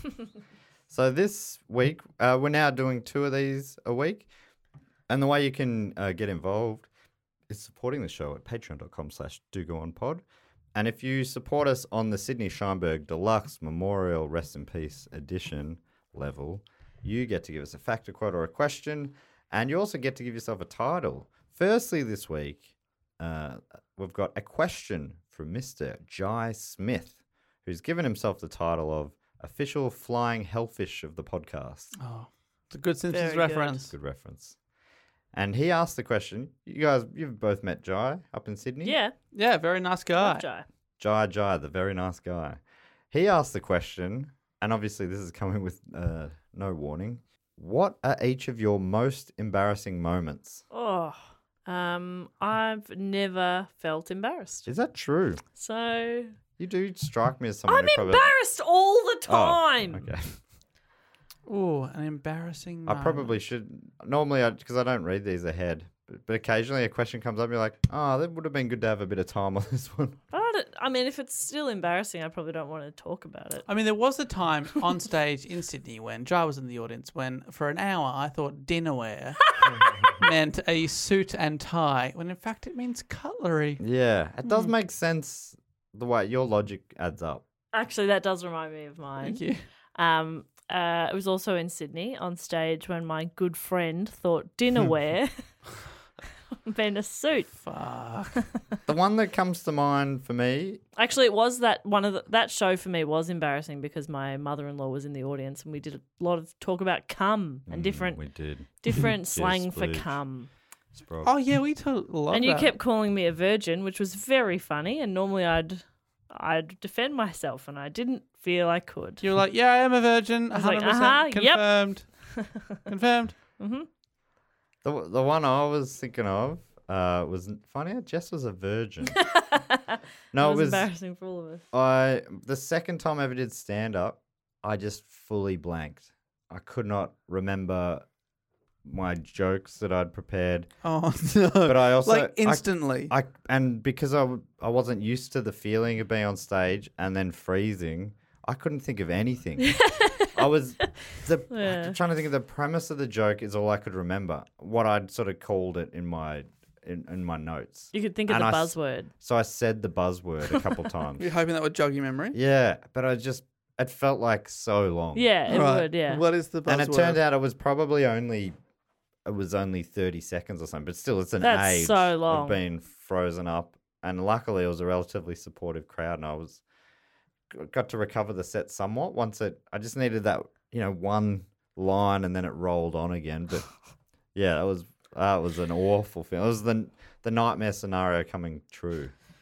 so this week, uh, we're now doing two of these a week. And the way you can uh, get involved is supporting the show at patreon.com slash do go on pod. And if you support us on the Sydney Scheinberg Deluxe Memorial Rest in Peace Edition level, you get to give us a fact, a quote, or a question. And you also get to give yourself a title. Firstly, this week, uh, we've got a question from Mister Jai Smith, who's given himself the title of Official Flying Hellfish of the Podcast. Oh, it's a good Simpsons Very good. reference. Good reference. And he asked the question, you guys, you've both met Jai up in Sydney? Yeah. Yeah, very nice guy. Love Jai. Jai Jai, the very nice guy. He asked the question, and obviously this is coming with uh, no warning. What are each of your most embarrassing moments? Oh, um, I've never felt embarrassed. Is that true? So You do strike me as someone I'm who probably... embarrassed all the Oh, time. okay. Ooh, an embarrassing I moment. probably should. Normally, because I, I don't read these ahead, but, but occasionally a question comes up, and you're like, oh, that would have been good to have a bit of time on this one. But I, don't, I mean, if it's still embarrassing, I probably don't want to talk about it. I mean, there was a time on stage in Sydney when Jai was in the audience when, for an hour, I thought dinnerware meant a suit and tie, when in fact it means cutlery. Yeah, it does make sense the way your logic adds up. Actually, that does remind me of mine. Thank you. Um, uh, it was also in Sydney on stage when my good friend thought dinnerware meant a suit. Fuck. The one that comes to mind for me, Actually, it was that one of the, that show for me was embarrassing because my mother-in-law was in the audience and we did a lot of talk about cum and different we did. different Yes, slang for please. cum. Sprog. Oh, yeah, we told a lot And you about- kept calling me a virgin, which was very funny. And normally I'd I'd defend myself, and I didn't feel I could. You were like, yeah, I am a virgin. I was like, one hundred percent uh-huh, yep. confirmed. Confirmed. hmm The the one I was thinking of uh, was funnier. Jess was a virgin. No, it it was, was embarrassing for all of us. I. The second time I ever did stand up, I just fully blanked. I could not remember my jokes that I'd prepared. Oh, no. But I also like I- instantly. I and because I, w- I wasn't used to the feeling of being on stage and then freezing, I couldn't think of anything. I was the Yeah. trying to think of the premise of the joke is all I could remember. What I'd sort of called it in my in, in my notes. You could think of And the I s- buzzword. So I said the buzzword a couple times. You're hoping that would jog your memory? Yeah, but I just it felt like so long. Yeah, it Right. would, yeah. What is the buzzword? And it turned out it was probably only it was only thirty seconds or something, but still it's an That's age so long. of being frozen up. And luckily it was a relatively supportive crowd and I was got to recover the set somewhat once it I just needed that, you know, one line and then it rolled on again. But yeah, that was that was an awful feeling. It was the the nightmare scenario coming true.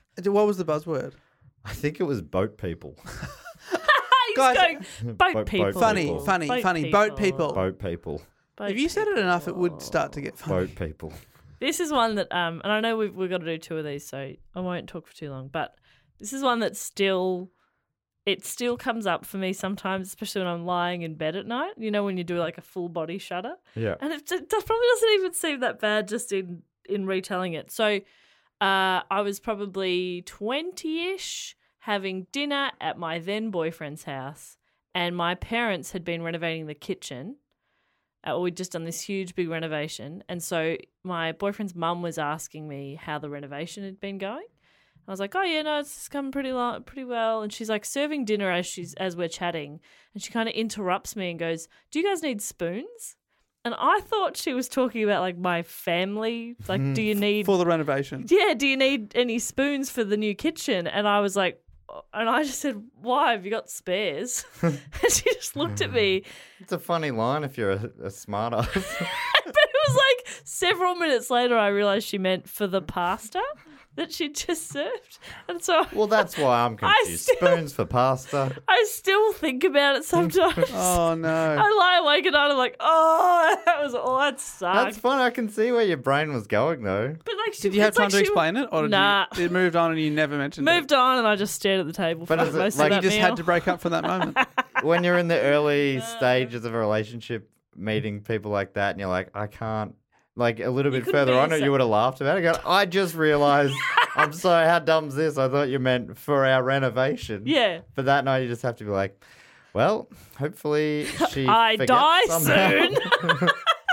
What was the buzzword? I think it was boat people. He's Guys- going boat Boat- people. boat Funny, people. funny, Boat funny. people. Boat people. Boat people. Boat If you said it people. enough, it would start to get funny. Boat people. This is one that, um, and I know we've we've got to do two of these, so I won't talk for too long. But this is one that still, it still comes up for me sometimes, especially when I'm lying in bed at night. You know, when you do like a full body shudder, Yeah. and it, it does- probably doesn't even seem that bad just in in retelling it. So, uh, I was probably twenty-ish having dinner at my then boyfriend's house, and my parents had been renovating the kitchen. Uh, we'd just done this huge big renovation, and so my boyfriend's mum was asking me how the renovation had been going. I was like, "Oh yeah, no, it's come pretty long, pretty well." And she's like serving dinner as she's as we're chatting, and she kind of interrupts me and goes, "Do you guys need spoons?" And I thought she was talking about like my family, like, do you need For the renovation. yeah, do you need any spoons for the new kitchen? And I was like, and I just said, why? Have you got spares? And she just looked at me. It's a funny line if you're a, a smart ass. But it was like several minutes later, I realised she meant for the pasta that she'd just served. And so Well, that's why I'm I confused. still- Spoons for pasta. I still think about it sometimes. Oh, no. I lie awake at night, I'm like, oh, that was, oh, that sucked. That's fun. I can see where your brain was going, though. But like, she, Did you have it's time like to she explain it? Or did Nah. you, it moved on and you never mentioned moved it? on, and I just stared at the table But for is it most like of You that just meal. had to break up from that moment. When you're in the early stages of a relationship, meeting people like that, and you're like, I can't. Like a little You bit couldn't further be on, so- you would have laughed about it. Go, I just realised. I'm sorry. How dumb's this? I thought you meant for our renovation. Yeah. But that night, you just have to be like, well, hopefully she. I forgets die somehow. soon.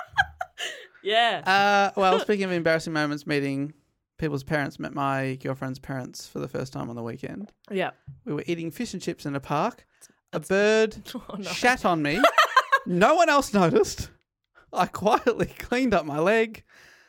Yeah. Uh, well, speaking of embarrassing moments, meeting people's parents, met my girlfriend's parents for the first time on the weekend. Yeah. We were eating fish and chips in a park. A bird Oh, no. shat on me. No one else noticed. I quietly cleaned up my leg.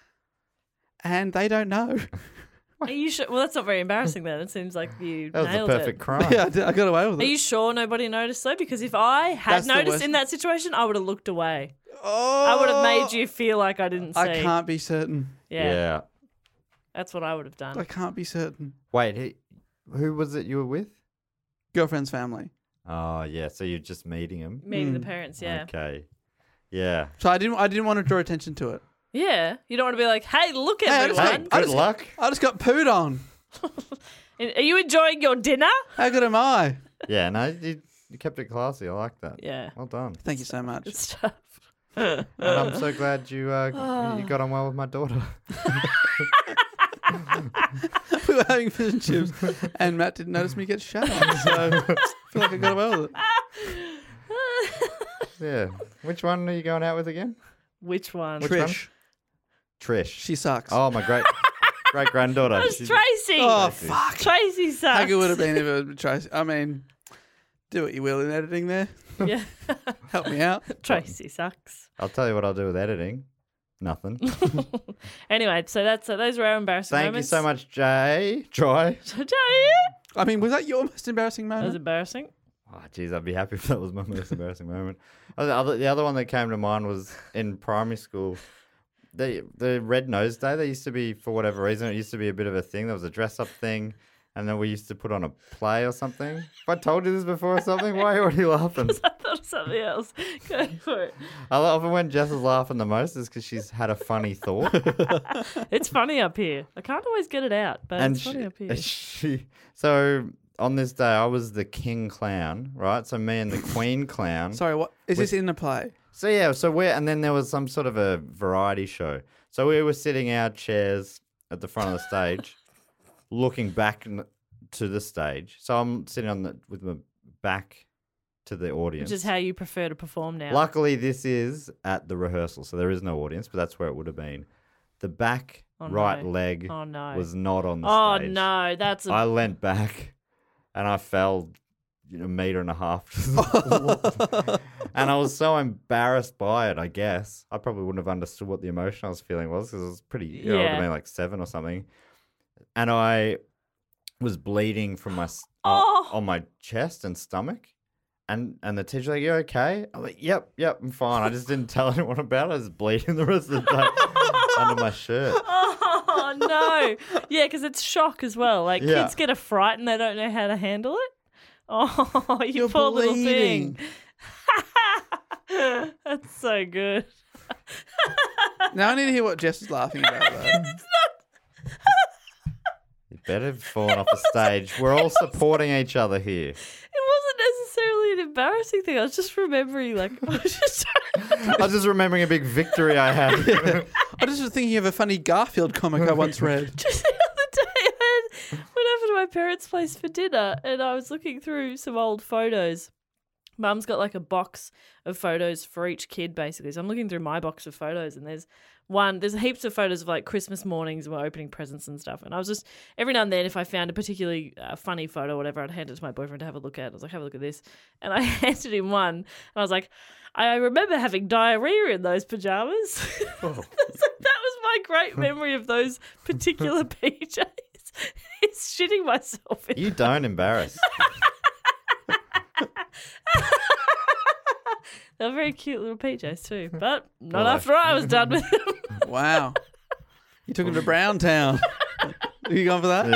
And they don't know. Are you sure? Well, that's not very embarrassing then. It seems like you That was the nailed perfect it. crime. Yeah, I, did, I got away with Are it. you sure nobody noticed though? Because if I had That's the noticed worst. in that situation, I would have looked away. oh, I would have made you feel like I didn't see. I can't be certain. Yeah, Yeah. that's what I would have done. I can't be certain. Wait, he, who was it you were with? Girlfriend's family. Oh, yeah. So you're just meeting him. Meeting the Mm. parents, yeah. Okay. Yeah. So I didn't. I didn't want to draw attention to it. Yeah. You don't want to be like, hey, look Hey, I everyone. just- Hey, I good just- luck. I just got pooed on. Are you enjoying your dinner? How good am I? Yeah, no, you, you kept it classy. I like that. Yeah. Well done. Thank you so much. Good stuff. And I'm so glad you uh, you got on well with my daughter. We were having fish and chips, and Matt didn't notice me get shut on. So I feel like I got away with it. Yeah. Which one are you going out with again? Which one? Which one? Trish, Trish. she sucks. Oh, my great great granddaughter. That's Tracy. Oh, Tracy. fuck. Tracy sucks. How good would it have been if it was Tracy? I mean, do what you will in editing there. Yeah. Help me out. Tracy sucks. I'll tell you what I'll do with editing. Nothing. Anyway, so that's uh, those were our embarrassing Thank moments. you so much, Jay. Joy. Jay. I mean, was that your most embarrassing That was moment? embarrassing. Oh, geez, I'd be happy if that was my most embarrassing moment. Oh, The other, the other one that came to mind was in primary school. The the Red Nose Day, they used to be, for whatever reason, it used to be a bit of a thing. There was a dress-up thing, and then we used to put on a play or something. Have I told you this before or something? Why are you already laughing? I thought of something else. Go for it. I love it when Jess is laughing the most is because she's had a funny thought. It's funny up here. I can't always get it out, but and it's funny she, up here. she, so on this day, I was the king clown, right? So me and the queen clown. Sorry, what is this in the play? So yeah, so we're and then there was some sort of a variety show. So we were sitting our chairs at the front of the stage, looking back n- to the stage. So I'm sitting on the with my back to the audience. Which is how you prefer to perform now. Luckily, this is at the rehearsal, so there is no audience, but that's where it would have been. The back Oh, right no. leg Oh, no. was not on the Oh, stage. no. That's a. I leant back, and I fell, you know, a meter and a half to the floor. And I was so embarrassed by it, I guess. I probably wouldn't have understood what the emotion I was feeling was because it was pretty, you know, I would have Yeah. been like seven or something. And I was bleeding from my, s- Oh. on, on my chest and stomach. And and the teacher's like, you okay? I'm like, yep, yep, I'm fine. I just didn't tell anyone about it. I was bleeding the rest of the day under my shirt. Oh, no. Yeah, because it's shock as well. Like, Yeah. kids get a fright and they don't know how to handle it. Oh, you You're poor little bleeding. thing. That's so good. Now I need to hear what Jess is laughing about, though. You better have fallen off the stage. We're all supporting each other here. It wasn't necessarily an embarrassing thing. I was just remembering, like, I was just I was just remembering a big victory I had. I just was thinking of a funny Garfield comic I once read. Just the other day, I had, went over to my parents' place for dinner and I was looking through some old photos. Mum's got like a box of photos for each kid, basically. So I'm looking through my box of photos and there's one, there's heaps of photos of like Christmas mornings and we're opening presents and stuff. And I was just, every now and then, if I found a particularly uh, funny photo or whatever, I'd hand it to my boyfriend to have a look at. I was like, have a look at this. And I handed him one and I was like, I remember having diarrhea in those pajamas. Oh. So that was my great memory of those particular P Js. It's shitting myself in You don't embarrass. They're very cute little P Js too, but not Well, I- after I was done with them. Wow. You took him to Brown Town. Are you going for that?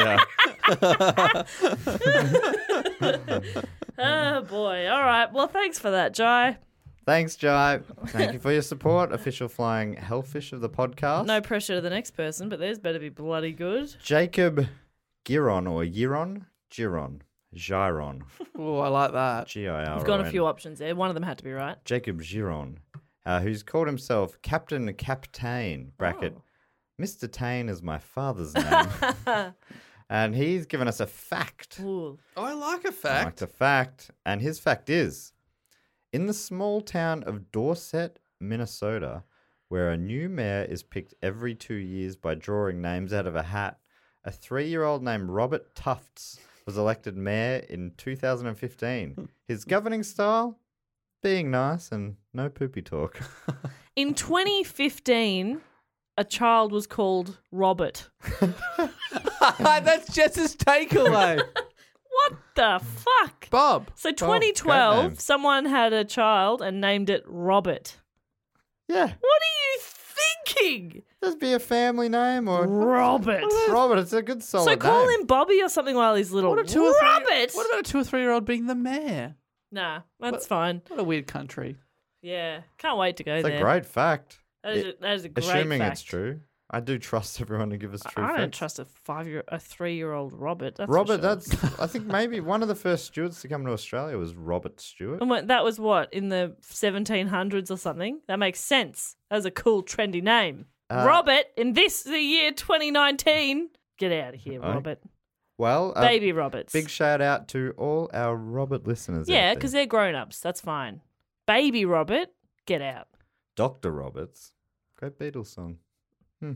Yeah. Oh boy! All right. Well, thanks for that, Jai. Thanks, Jai. Thank you for your support. Official flying hellfish of the podcast. No pressure to the next person, but theirs better be bloody good. Jacob Giron or Giron? Giron. Giron. Oh, I like that. G I R O N. I've got a few options there. One of them had to be right. Jacob Giron, uh, who's called himself Captain Captain, bracket, Oh. Mister Tane is my father's name. And he's given us a fact. Ooh. Oh, I like a I fact. like the fact. And his fact is, in the small town of Dorset, Minnesota, where a new mayor is picked every two years by drawing names out of a hat, a three-year-old named Robert Tufts was elected mayor in two thousand fifteen. His governing style? Being nice and no poopy talk. In twenty fifteen, a child was called Robert. That's Jess's takeaway. What the fuck? Bob. So great twenty twelve, name. someone had a child and named it Robert. Yeah. What are you thinking? Just be a family name or Robert. Robert. It's a good solid So call name. him Bobby or something while he's little. What a two or three, Robert. What about a two or three year old being the mayor? Nah, that's What- fine. What a weird country. Yeah, can't wait to go It's there. a great fact. That is a, that is a great Assuming fact. it's true. I do trust everyone to give us true I don't facts. trust a five year, a three year old Robert. That's for Robert, sure. that's I think maybe one of the first stewards to come to Australia was Robert Stewart. And what, that was what in the seventeen hundreds or something. That makes sense. That was a cool, trendy name. Uh, Robert in this the year twenty nineteen. Get out of here, Oh. Robert. Well, uh, Baby Roberts. big shout out to all our Robert listeners. out yeah, there. because they're grown ups. That's fine. Baby Robert, get out. Doctor Roberts, great Beatles song. Hmm.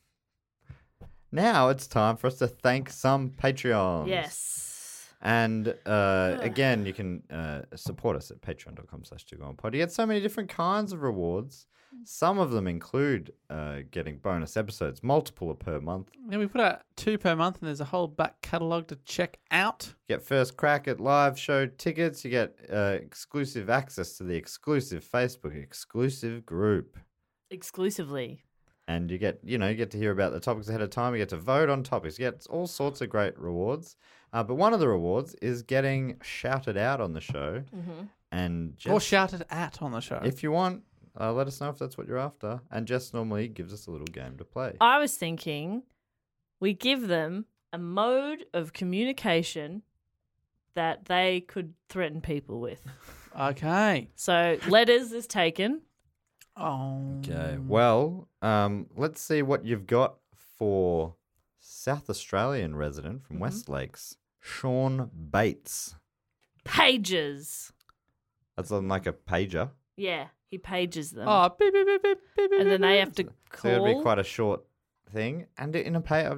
Now it's time for us to thank some Patreons. Yes. And uh, again, you can uh, support us at patreon.com slash pod. You get so many different kinds of rewards. Some of them include uh, getting bonus episodes, multiple per month. Yeah, we put out two per month, and there's a whole back catalogue to check out. You get first crack at live show tickets. You get uh, exclusive access to the exclusive Facebook exclusive group. Exclusively. And you get, you know, you get to hear about the topics ahead of time. You get to vote on topics. You get all sorts of great rewards. Uh, but one of the rewards is getting shouted out on the show. Mm-hmm. And Jess, Or shouted at on the show. if you want, uh, let us know if that's what you're after. And Jess normally gives us a little game to play. I was thinking we give them a mode of communication that they could threaten people with. Okay. So letters is taken. Oh. Okay. Well, um, let's see what you've got for South Australian resident from Mm-hmm. West Lakes, Sean Bates. Pages. That's on like a pager. Yeah, he pages them. Oh, beep, beep, beep, beep, beep, beep, and then beep, they beep. have to So it'll be call. quite a short thing. And in a page,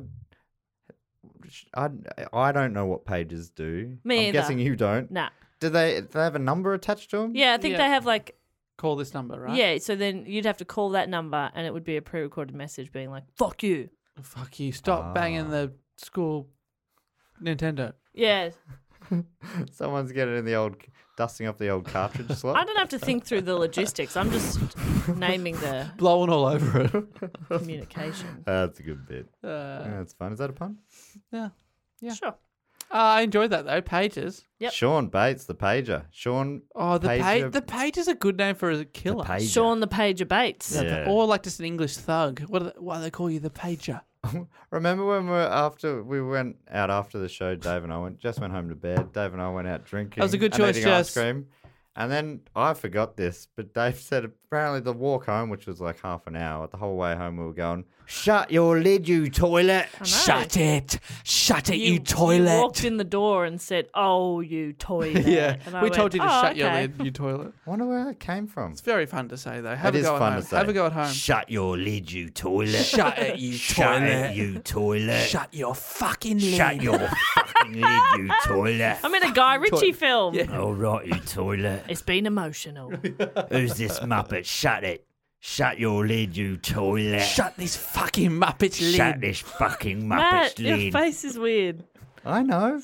I, I don't know what pages do. Me I'm either. guessing you don't. Nah. Do they, do they have a number attached to them? Yeah, I think Yeah. they have like, Call this number, right? yeah, so then you'd have to call that number and it would be a pre recorded message being like, fuck you. Fuck you. Stop Ah. banging the school Nintendo. Yeah. Someone's getting in the old, dusting up the old cartridge slot. I don't have to think through the logistics. I'm just naming the Blowing all over it. communication. That's a good bit. Uh, Yeah, that's fun. Is that a pun? yeah. Yeah. Sure. Uh, I enjoyed that though. Pages. Yep. Sean Bates, the pager. Sean. Oh, the Pager- page. The page is a good name for a killer. pager. Sean the Pager Bates. Yeah. Or like just an English thug. What? Are they, why do they call you the pager? Remember when we were after we went out after the show? Dave and I went just went home to bed. Dave and I went out drinking. That was a good and choice, eating ice Jess. cream. And then I forgot this, but Dave said apparently the walk home, which was like half an hour, the whole way home we were going, "Shut your lid, you toilet." I know. Shut it! Shut it, you, You toilet! walked in the door and said, "Oh, you toilet." yeah, And I we went, told you to "Oh, shut your okay." lid, you toilet. Wonder where it came from. It's very fun to say though. Have It a is go at fun home. to say. Have a go at home. Shut your lid, you toilet. Shut it, you Shut toilet. it, you toilet. Shut your fucking lid. Shut your fucking lid, you toilet. I'm in a Guy Ritchie film. All right, you toilet. It's been emotional. Who's this muppet? Shut it. Shut your lid, you toilet. Shut this fucking Muppet's lid. Shut this fucking Matt, muppet's your lid. face is weird. I know.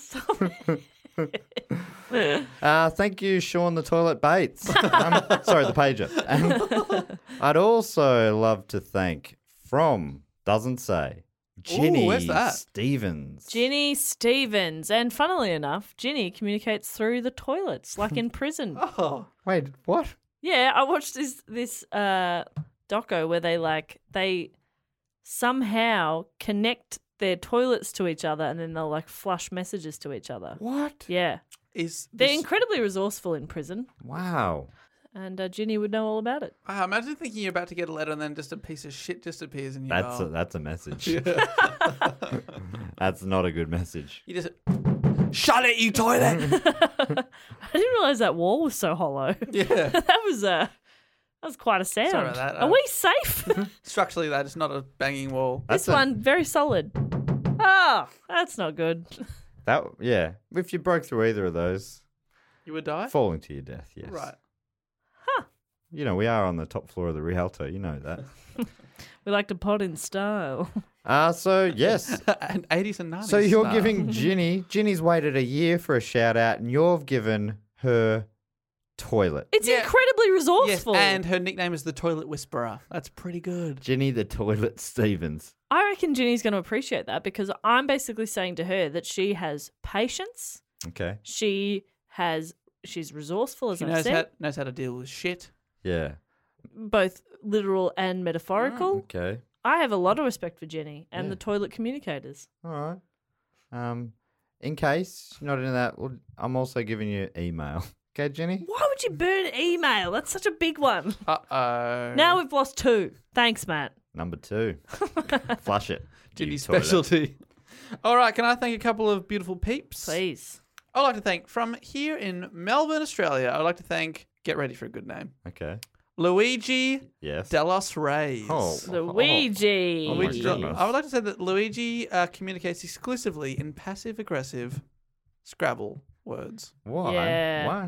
uh, thank you, Sean the Toilet Bates. Um, sorry, the pager. And I'd also love to thank from, doesn't say, Ginny where's that? Stevens. Ginny Stevens. And funnily enough, Ginny communicates through the toilets, like in prison. Oh, Wait, what? Yeah, I watched this this uh doco where they like they somehow connect their toilets to each other and then they'll like flush messages to each other. What? Yeah. is They're this... incredibly resourceful in prison, Wow. and uh, Ginny would know all about it. Ah, imagine thinking you're about to get a letter and then just a piece of shit just appears in your That's mail. a, that's a message. That's not a good message. You just shut it, you toilet. I didn't realize that wall was so hollow. Yeah. that was uh, that was quite a sound. Sorry about that, Are uh, we safe? Structurally, that is not a banging wall. That's this a- one very solid. Ah, that's not good. That yeah. If you broke through either of those, You would die. falling to your death. Yes. Right. You know we are on the top floor of the Rialto. You know that. We like to pod in style. Uh so yes. and eighties and nineties. So you're style. giving Ginny. Ginny's waited a year for a shout out, and you've given her toilet. It's Yeah. incredibly Yes, resourceful. and her nickname is the Toilet Whisperer. That's pretty good. Ginny the Toilet Stevens. I reckon Ginny's going to appreciate that because I'm basically saying to her that she has patience. Okay. She has, she's resourceful, as She I've knows said, how, knows how to deal with shit. Yeah. both literal and metaphorical. Okay. I have a lot of respect for Jenny and Yeah. the toilet communicators. All right. Um, in case you're not into that, well, I'm also giving you email. Okay, Jenny? Why would you burn email? That's such a big one. Uh-oh. Now we've lost two. Thanks, Matt. Number two. Flush it. Ginny's you toilet. specialty. All right, can I thank a couple of beautiful peeps? Please. I'd like to thank, from here in Melbourne, Australia, I'd like to thank, get ready for a good name, Okay. Luigi Yes. Delos Reyes. Oh. Luigi. Oh my Luigi. goodness. I would like to say that Luigi uh, communicates exclusively in passive-aggressive Scrabble words. Why? Yeah. What?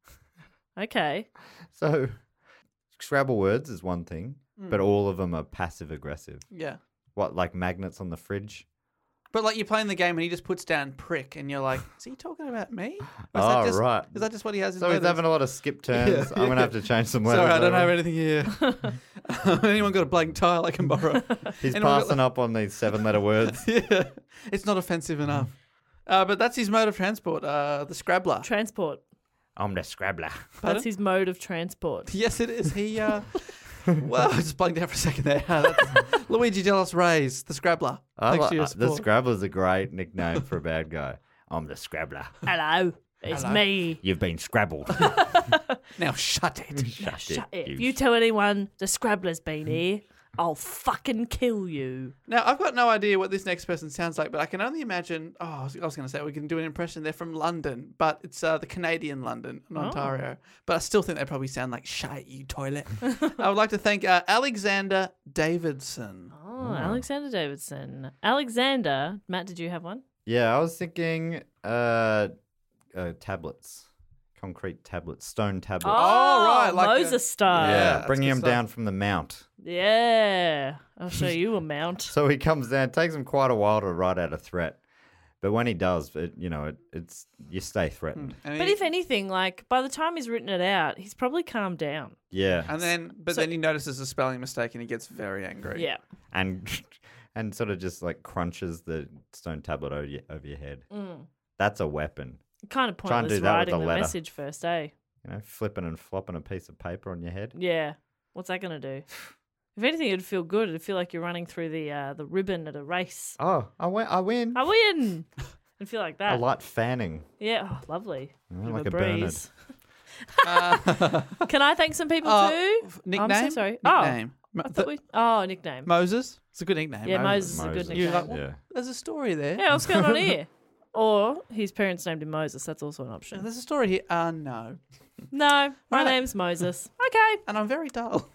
Okay. So, Scrabble words is one thing, Hmm. but all of them are passive aggressive. Yeah. What, like magnets on the fridge? But like you're playing the game and he just puts down prick and you're like, is he talking about me? Or is Oh, that just, right. Is that just what he has in So he's letters? having a lot of skip turns. Yeah, I'm going to yeah. have to change some letters. Sorry, I don't over. have anything here. Anyone got a blank tile I can borrow? He's Anyone got- passing up on these seven letter words. yeah. It's not offensive enough. Uh, but that's his mode of transport, uh, the Scrabbler. Transport. I'm the Scrabbler. Pardon? That's his mode of transport. Yes, it is. He, uh, well, I just blanked out for a second there. Uh, that's Luigi Delos Reyes, the Scrabbler. I Thanks li- for your uh, the support. Scrabbler's a great nickname for a bad guy. I'm the Scrabbler. Hello. It's Hello. me. You've been Scrabbled. Now shut it. Shut Shut it. you If you tell anyone the Scrabbler's been here, I'll fucking kill you. Now, I've got no idea what this next person sounds like, but I can only imagine. Oh, I was, was going to say we can do an impression. They're from London, but it's uh, the Canadian London, Oh. not Ontario. But I still think they probably sound like shite, you toilet. I would like to thank uh, Alexander Davidson. Oh, Alexander Davidson. Alexander. Matt, did you have one? Yeah, I was thinking uh, uh, tablets. Concrete tablets. Stone tablets. Oh, right, like a- Moses style. Yeah, yeah, that's bringing good him stuff. down from the mount. Yeah. I'll show you a mount. So he comes down. It takes him quite a while to write out a threat. But when he does, it, you know, it, it's you stay threatened. And But he- if anything, like by the time he's written it out, he's probably calmed down. Yeah, and then, but So- then he notices a spelling mistake and he gets very angry. Yeah. and and sort of just like crunches the stone tablet over your, over your head. Mm. That's a weapon. Kind of Try and pointless do that with writing a the letter. message first, eh? You know, flipping and flopping a piece of paper on your head. Yeah. What's that going to do? If anything, it'd feel good. It'd feel like you're running through the uh, the ribbon at a race. Oh, I win! I win! I win! It'd feel like that. A light fanning. Yeah. Oh, lovely. Oh, Bit of like a a Bernard. breeze. Can I thank some people Oh, too? f- nickname? I'm so sorry. Nickname. Oh, Mo- I the- thought we... oh, nickname. Moses. It's a good nickname. Yeah, Moses is a good Moses. nickname. You're like, Yeah. There's a story there. Yeah, what's going on here? Or his parents named him Moses. That's also an option. There's a story here. Uh, no. No, my Right. name's Moses. Okay. And I'm very dull.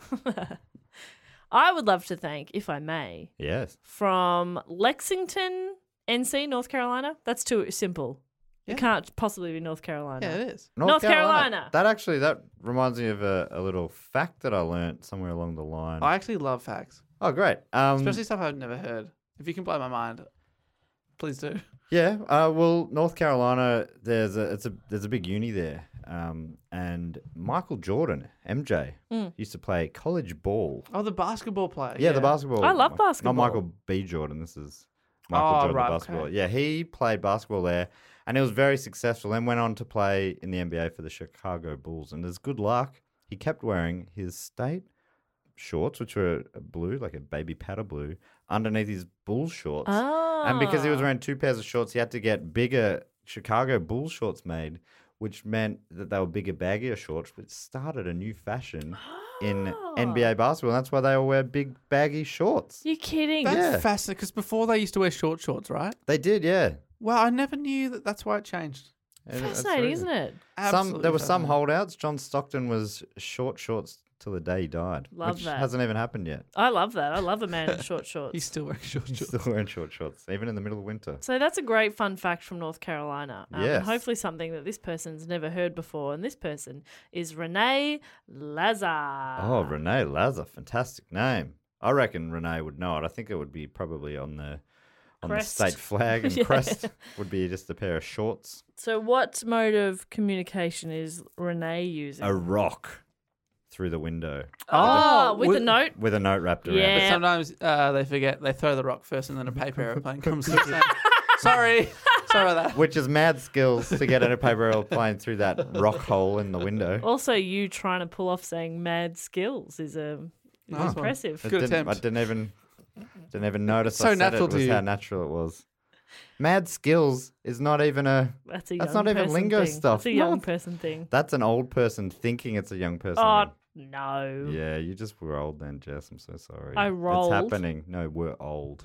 I would love to thank, if I may, Yes. from Lexington, N C, North Carolina. That's too simple. Yeah. It can't possibly be North Carolina. Yeah, it is. North Carolina. That actually, that reminds me of a, a little fact that I learnt somewhere along the line. I actually love facts, oh, great. Um, especially stuff I've never heard. If you can blow my mind, please do. Yeah, uh, well, North Carolina, there's a it's a there's a big uni there, um, and Michael Jordan, M J, Mm. used to play college ball. Oh, the basketball player. Yeah, the basketball. I love Mi- basketball. Not Michael B. Jordan. This is Michael Oh, Jordan, right, the basketball. okay. Yeah, he played basketball there, and he was very successful. Then went on to play in the N B A for the Chicago Bulls. And as good luck, he kept wearing his state shorts, which were blue, like a baby powder blue, underneath his Bulls shorts. Ah. And because he was wearing two pairs of shorts, he had to get bigger Chicago Bulls shorts made, which meant that they were bigger, baggier shorts, which started a new fashion in N B A basketball. And that's why they all wear big, baggy shorts. You kidding? That's Yeah. fascinating because before they used to wear short shorts, right? They did, yeah. Well, I never knew that that's why it changed. And that's Fascinating, really- isn't it? Some Absolutely there were some fascinating. holdouts. John Stockton was short shorts till the day he died, Love which that. hasn't even happened yet. I love that. I love a man in short shorts. He's still wearing short He's shorts. still wearing short shorts, even in the middle of winter. So that's a great fun fact from North Carolina. Um, Yes. And hopefully something that this person's never heard before. And this person is Renee Lazar. Oh, Renee Lazar, fantastic name. I reckon Renee would know it. I think it would be probably on the on Crest. the state flag and Yeah. crest would be just a pair of shorts. So what mode of communication is Renee using? A rock through the window oh, Oh, with with- a note? with a note wrapped around Yeah. it. But sometimes uh, they forget, they throw the rock first and then a paper airplane comes through. saying, Sorry. Sorry about that. Which is mad skills to get in a paper airplane through that rock hole in the window. Also, you trying to pull off saying mad skills is um, is Nice one. impressive. I Good didn't, I attempt. didn't even didn't even notice. So I said natural it to was you. how natural it was. Mad skills is not even a. That's a That's young not even person lingo thing. stuff. That's a young No. person thing. That's an old person thinking it's a young person. Oh, thing. no. Yeah, you just were old then, Jess. I'm so sorry. I rolled. It's happening. No, we're old.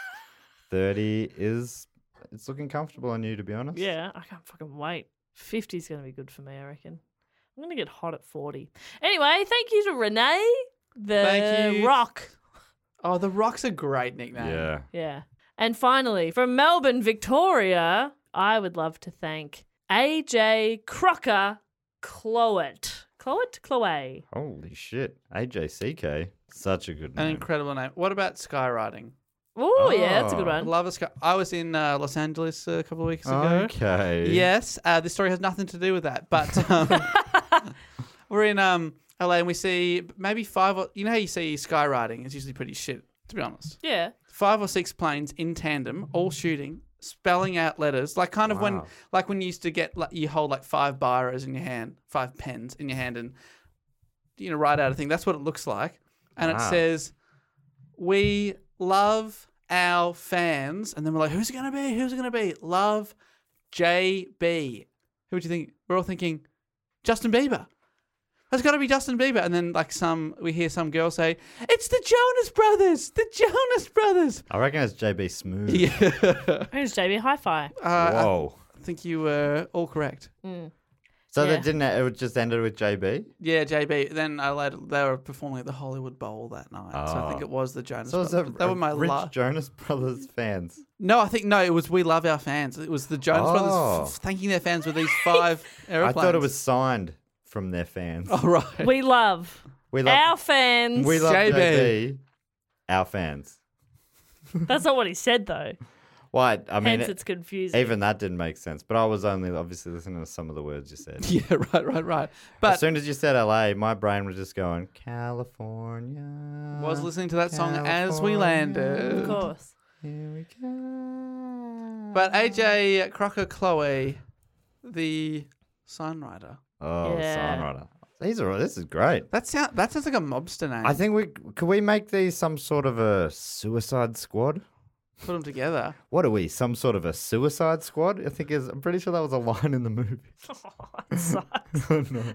Thirty is. It's looking comfortable on you, to be honest. Yeah, I can't fucking wait. fifty's going to be good for me, I reckon. I'm going to get hot at forty. Anyway, thank you to Renee, the Thank you. Rock. Oh, the Rock's a great nickname. Yeah. Yeah. And finally, from Melbourne, Victoria, I would love to thank A J Crocker Cloet. Cloet? Chloe. Holy shit. A J C K. Such a good An name. incredible name. What about skywriting? Oh, yeah, that's a good Oh. I one. love a sky. I was in uh, Los Angeles a couple of weeks ago. Okay. Yes, uh, this story has nothing to do with that, but um, we're in um, L A and we see maybe five or, you know how you see skywriting, it's usually pretty shit, to be honest. Yeah. Five or six planes in tandem, all shooting, spelling out letters, like kind of when, Wow. like when you used to get, like, you hold like five biros in your hand, five pens in your hand and, you know, write out a thing. That's what it looks like. And it Wow. says, we love our fans. And then we're like, who's it going to be? Who's it going to be? Love J B. Who would you think? We're all thinking, Justin Bieber. That's got to be Justin Bieber. And then like some, we hear some girl say, it's the Jonas Brothers. The Jonas Brothers. I reckon it's J B Smooth. Yeah. Who's J B Hi-Fi? Uh, Whoa. I think you were all correct. Mm. So Yeah. that didn't. It just ended with J B. Yeah, J B. Then I later, they were performing at the Hollywood Bowl that night. So I think Oh. it was the Jonas So it's Brothers. a, They were my rich la- Jonas Brothers fans. No, I think, no, it was We Love Our Fans. It was the Jonas Oh. Brothers f- thanking their fans with these five aeroplanes. I thought it was signed from their fans. Oh, right. We love we love. our fans. we love J B. J B. Our fans. That's not what he said, though. Why? I mean, Hence, it- it's confusing. even that didn't make sense. But I was only obviously listening to some of the words you said. Yeah, right, right, right. But as soon as you said L A, my brain was just going, California. was listening to that song as we landed. Of course. Here we go. But A J Crocker Chloe, the songwriter. Oh, Yeah. songwriter. These are this is great. That sound that sounds like a mobster name. I think we could we make these some sort of a Suicide Squad. Put them together. What are we? Some sort of a Suicide Squad? I think is. I'm pretty sure that was a line in the movie. That sucks. Oh, no.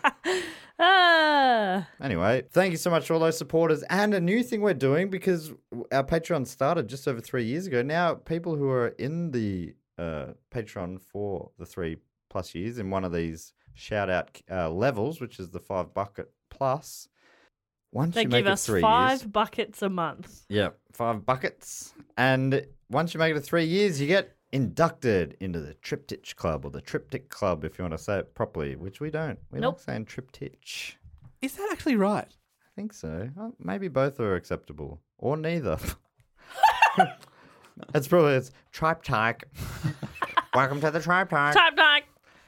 ah. Anyway, thank you so much to all those supporters. And a new thing we're doing, because our Patreon started just over three years ago. Now, people who are in the uh, Patreon for the three plus years in one of these shout out uh, levels, which is the five bucket plus, once They you make give it us three five years, buckets a month. yeah, five buckets. And once you make it to three years, you get inducted into the Triptych Club, or the Triptych Club, if you want to say it properly, which we don't. We Nope. like saying Triptych. Is that actually right? I think so. Well, maybe both are acceptable, or neither. It's probably it's Triptych. Welcome to the Triptych. Type type.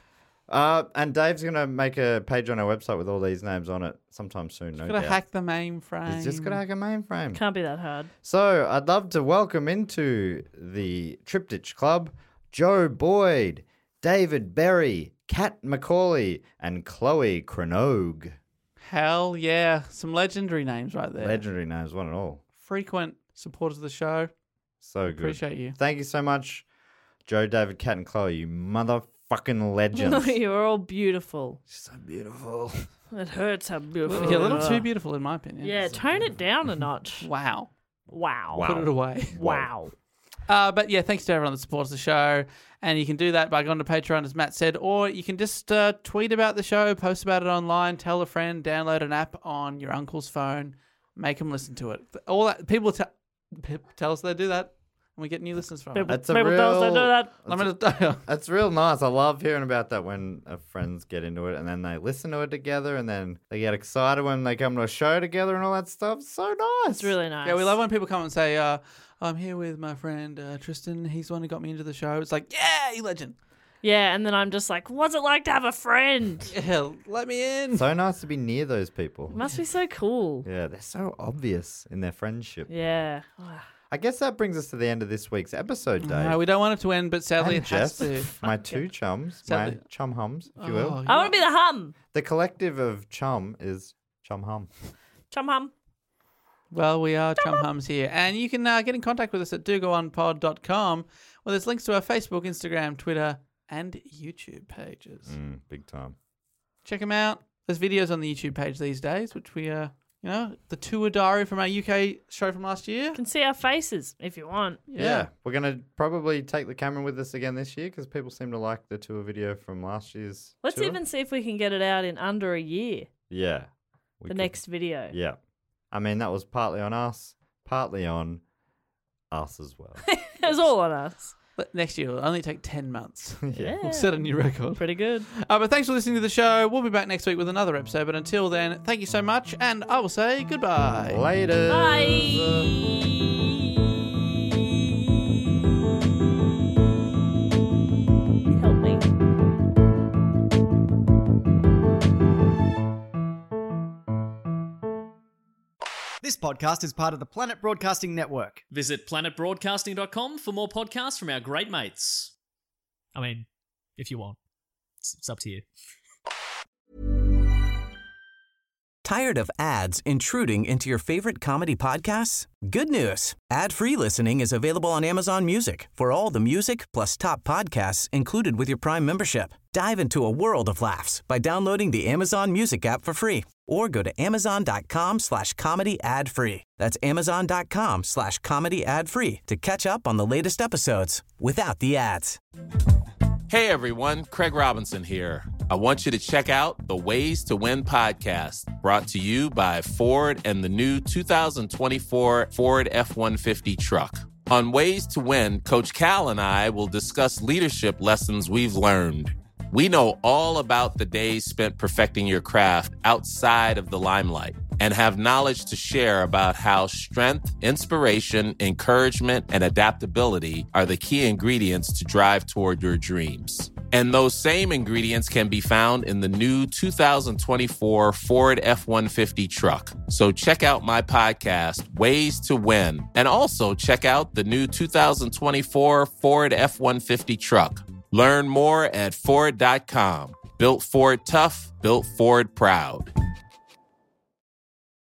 Uh, and Dave's gonna make a page on our website with all these names on it sometime soon. No Gotta doubt. hack the mainframe. He's just gonna hack a mainframe. Can't be that hard. So I'd love to welcome into the Triptych Club Joe Boyd, David Berry, Kat Macaulay, and Chloe Cronogue. Hell yeah. Some legendary names right there. Legendary names, one and all. Frequent supporters of the show. So good. Appreciate you. Thank you so much, Joe, David, Kat, and Chloe. You motherfucking legends. You're all beautiful. So beautiful. It hurts how beautiful. Yeah, a little you too are. beautiful in my opinion. Yeah, tone it down a notch. Wow. Wow. Put it away. Wow. Uh, but yeah, thanks to everyone that supports the show. And you can do that by going to Patreon, as Matt said, or you can just uh, tweet about the show, post about it online, tell a friend, download an app on your uncle's phone, make them listen to it. All that people t- p- tell us they do that, and we get new listeners from it. People, That's a people tell us they real- do that. I'm gonna, That's real nice. I love hearing about that when uh, friends get into it and then they listen to it together and then they get excited when they come to a show together and all that stuff. So nice. It's really nice. yeah, we love when people come and say, uh, "I'm here with my friend uh, Tristan. He's the one who got me into the show." It's like, yeah, you legend. Yeah, and then I'm just like, what's it like to have a friend? Yeah, let me in. So nice to be near those people. It must be so cool. Yeah, they're so obvious in their friendship. Yeah. I guess that brings us to the end of this week's episode, Dave. No, we don't want it to end, but sadly and it has Jess, to. my two chums, Sadly- my chum hums, if you will. Oh, I want to be the hum. The collective of chum is chum hum. Chum hum. Well, we are Chum Hums here. And you can uh, get in contact with us at do go on pod dot com, where there's links to our Facebook, Instagram, Twitter, and YouTube pages. Mm, big time. Check them out. There's videos on the YouTube page these days, which we, uh, you know, the tour diary from our U K show from last year. You can see our faces if you want. Yeah. We're going to probably take the camera with us again this year because people seem to like the tour video from last year's Let's tour. even see if we can get it out in under a year. Yeah. we The could- next video. Yeah. I mean, that was partly on us, partly on us as well. It was all on us. But next year will only take ten months. yeah. We'll set a new record. Pretty good. Uh, but thanks for listening to the show. We'll be back next week with another episode. But until then, thank you so much. And I will say goodbye. Later. Bye. Help me. This podcast is part of the Planet Broadcasting Network. Visit planet broadcasting dot com for more podcasts from our great mates. I mean, if you want. It's, it's up to you. Tired of ads intruding into your favorite comedy podcasts? Good news. Ad-free listening is available on Amazon Music for all the music plus top podcasts included with your Prime membership. Dive into a world of laughs by downloading the Amazon Music app for free or go to amazon.com slash comedy ad free. That's amazon.com slash comedy ad free to catch up on the latest episodes without the ads. Hey everyone, Craig Robinson here. I want you to check out the Ways to Win podcast, brought to you by Ford and the new two thousand twenty-four Ford F one fifty truck. On Ways to Win, Coach Cal and I will discuss leadership lessons we've learned. We know all about the days spent perfecting your craft outside of the limelight and have knowledge to share about how strength, inspiration, encouragement, and adaptability are the key ingredients to drive toward your dreams. And those same ingredients can be found in the new two thousand twenty-four Ford F one fifty truck. So check out my podcast, Ways to Win, and also check out the new two thousand twenty-four Ford F one fifty truck. Learn more at Ford dot com. Built Ford tough, built Ford proud.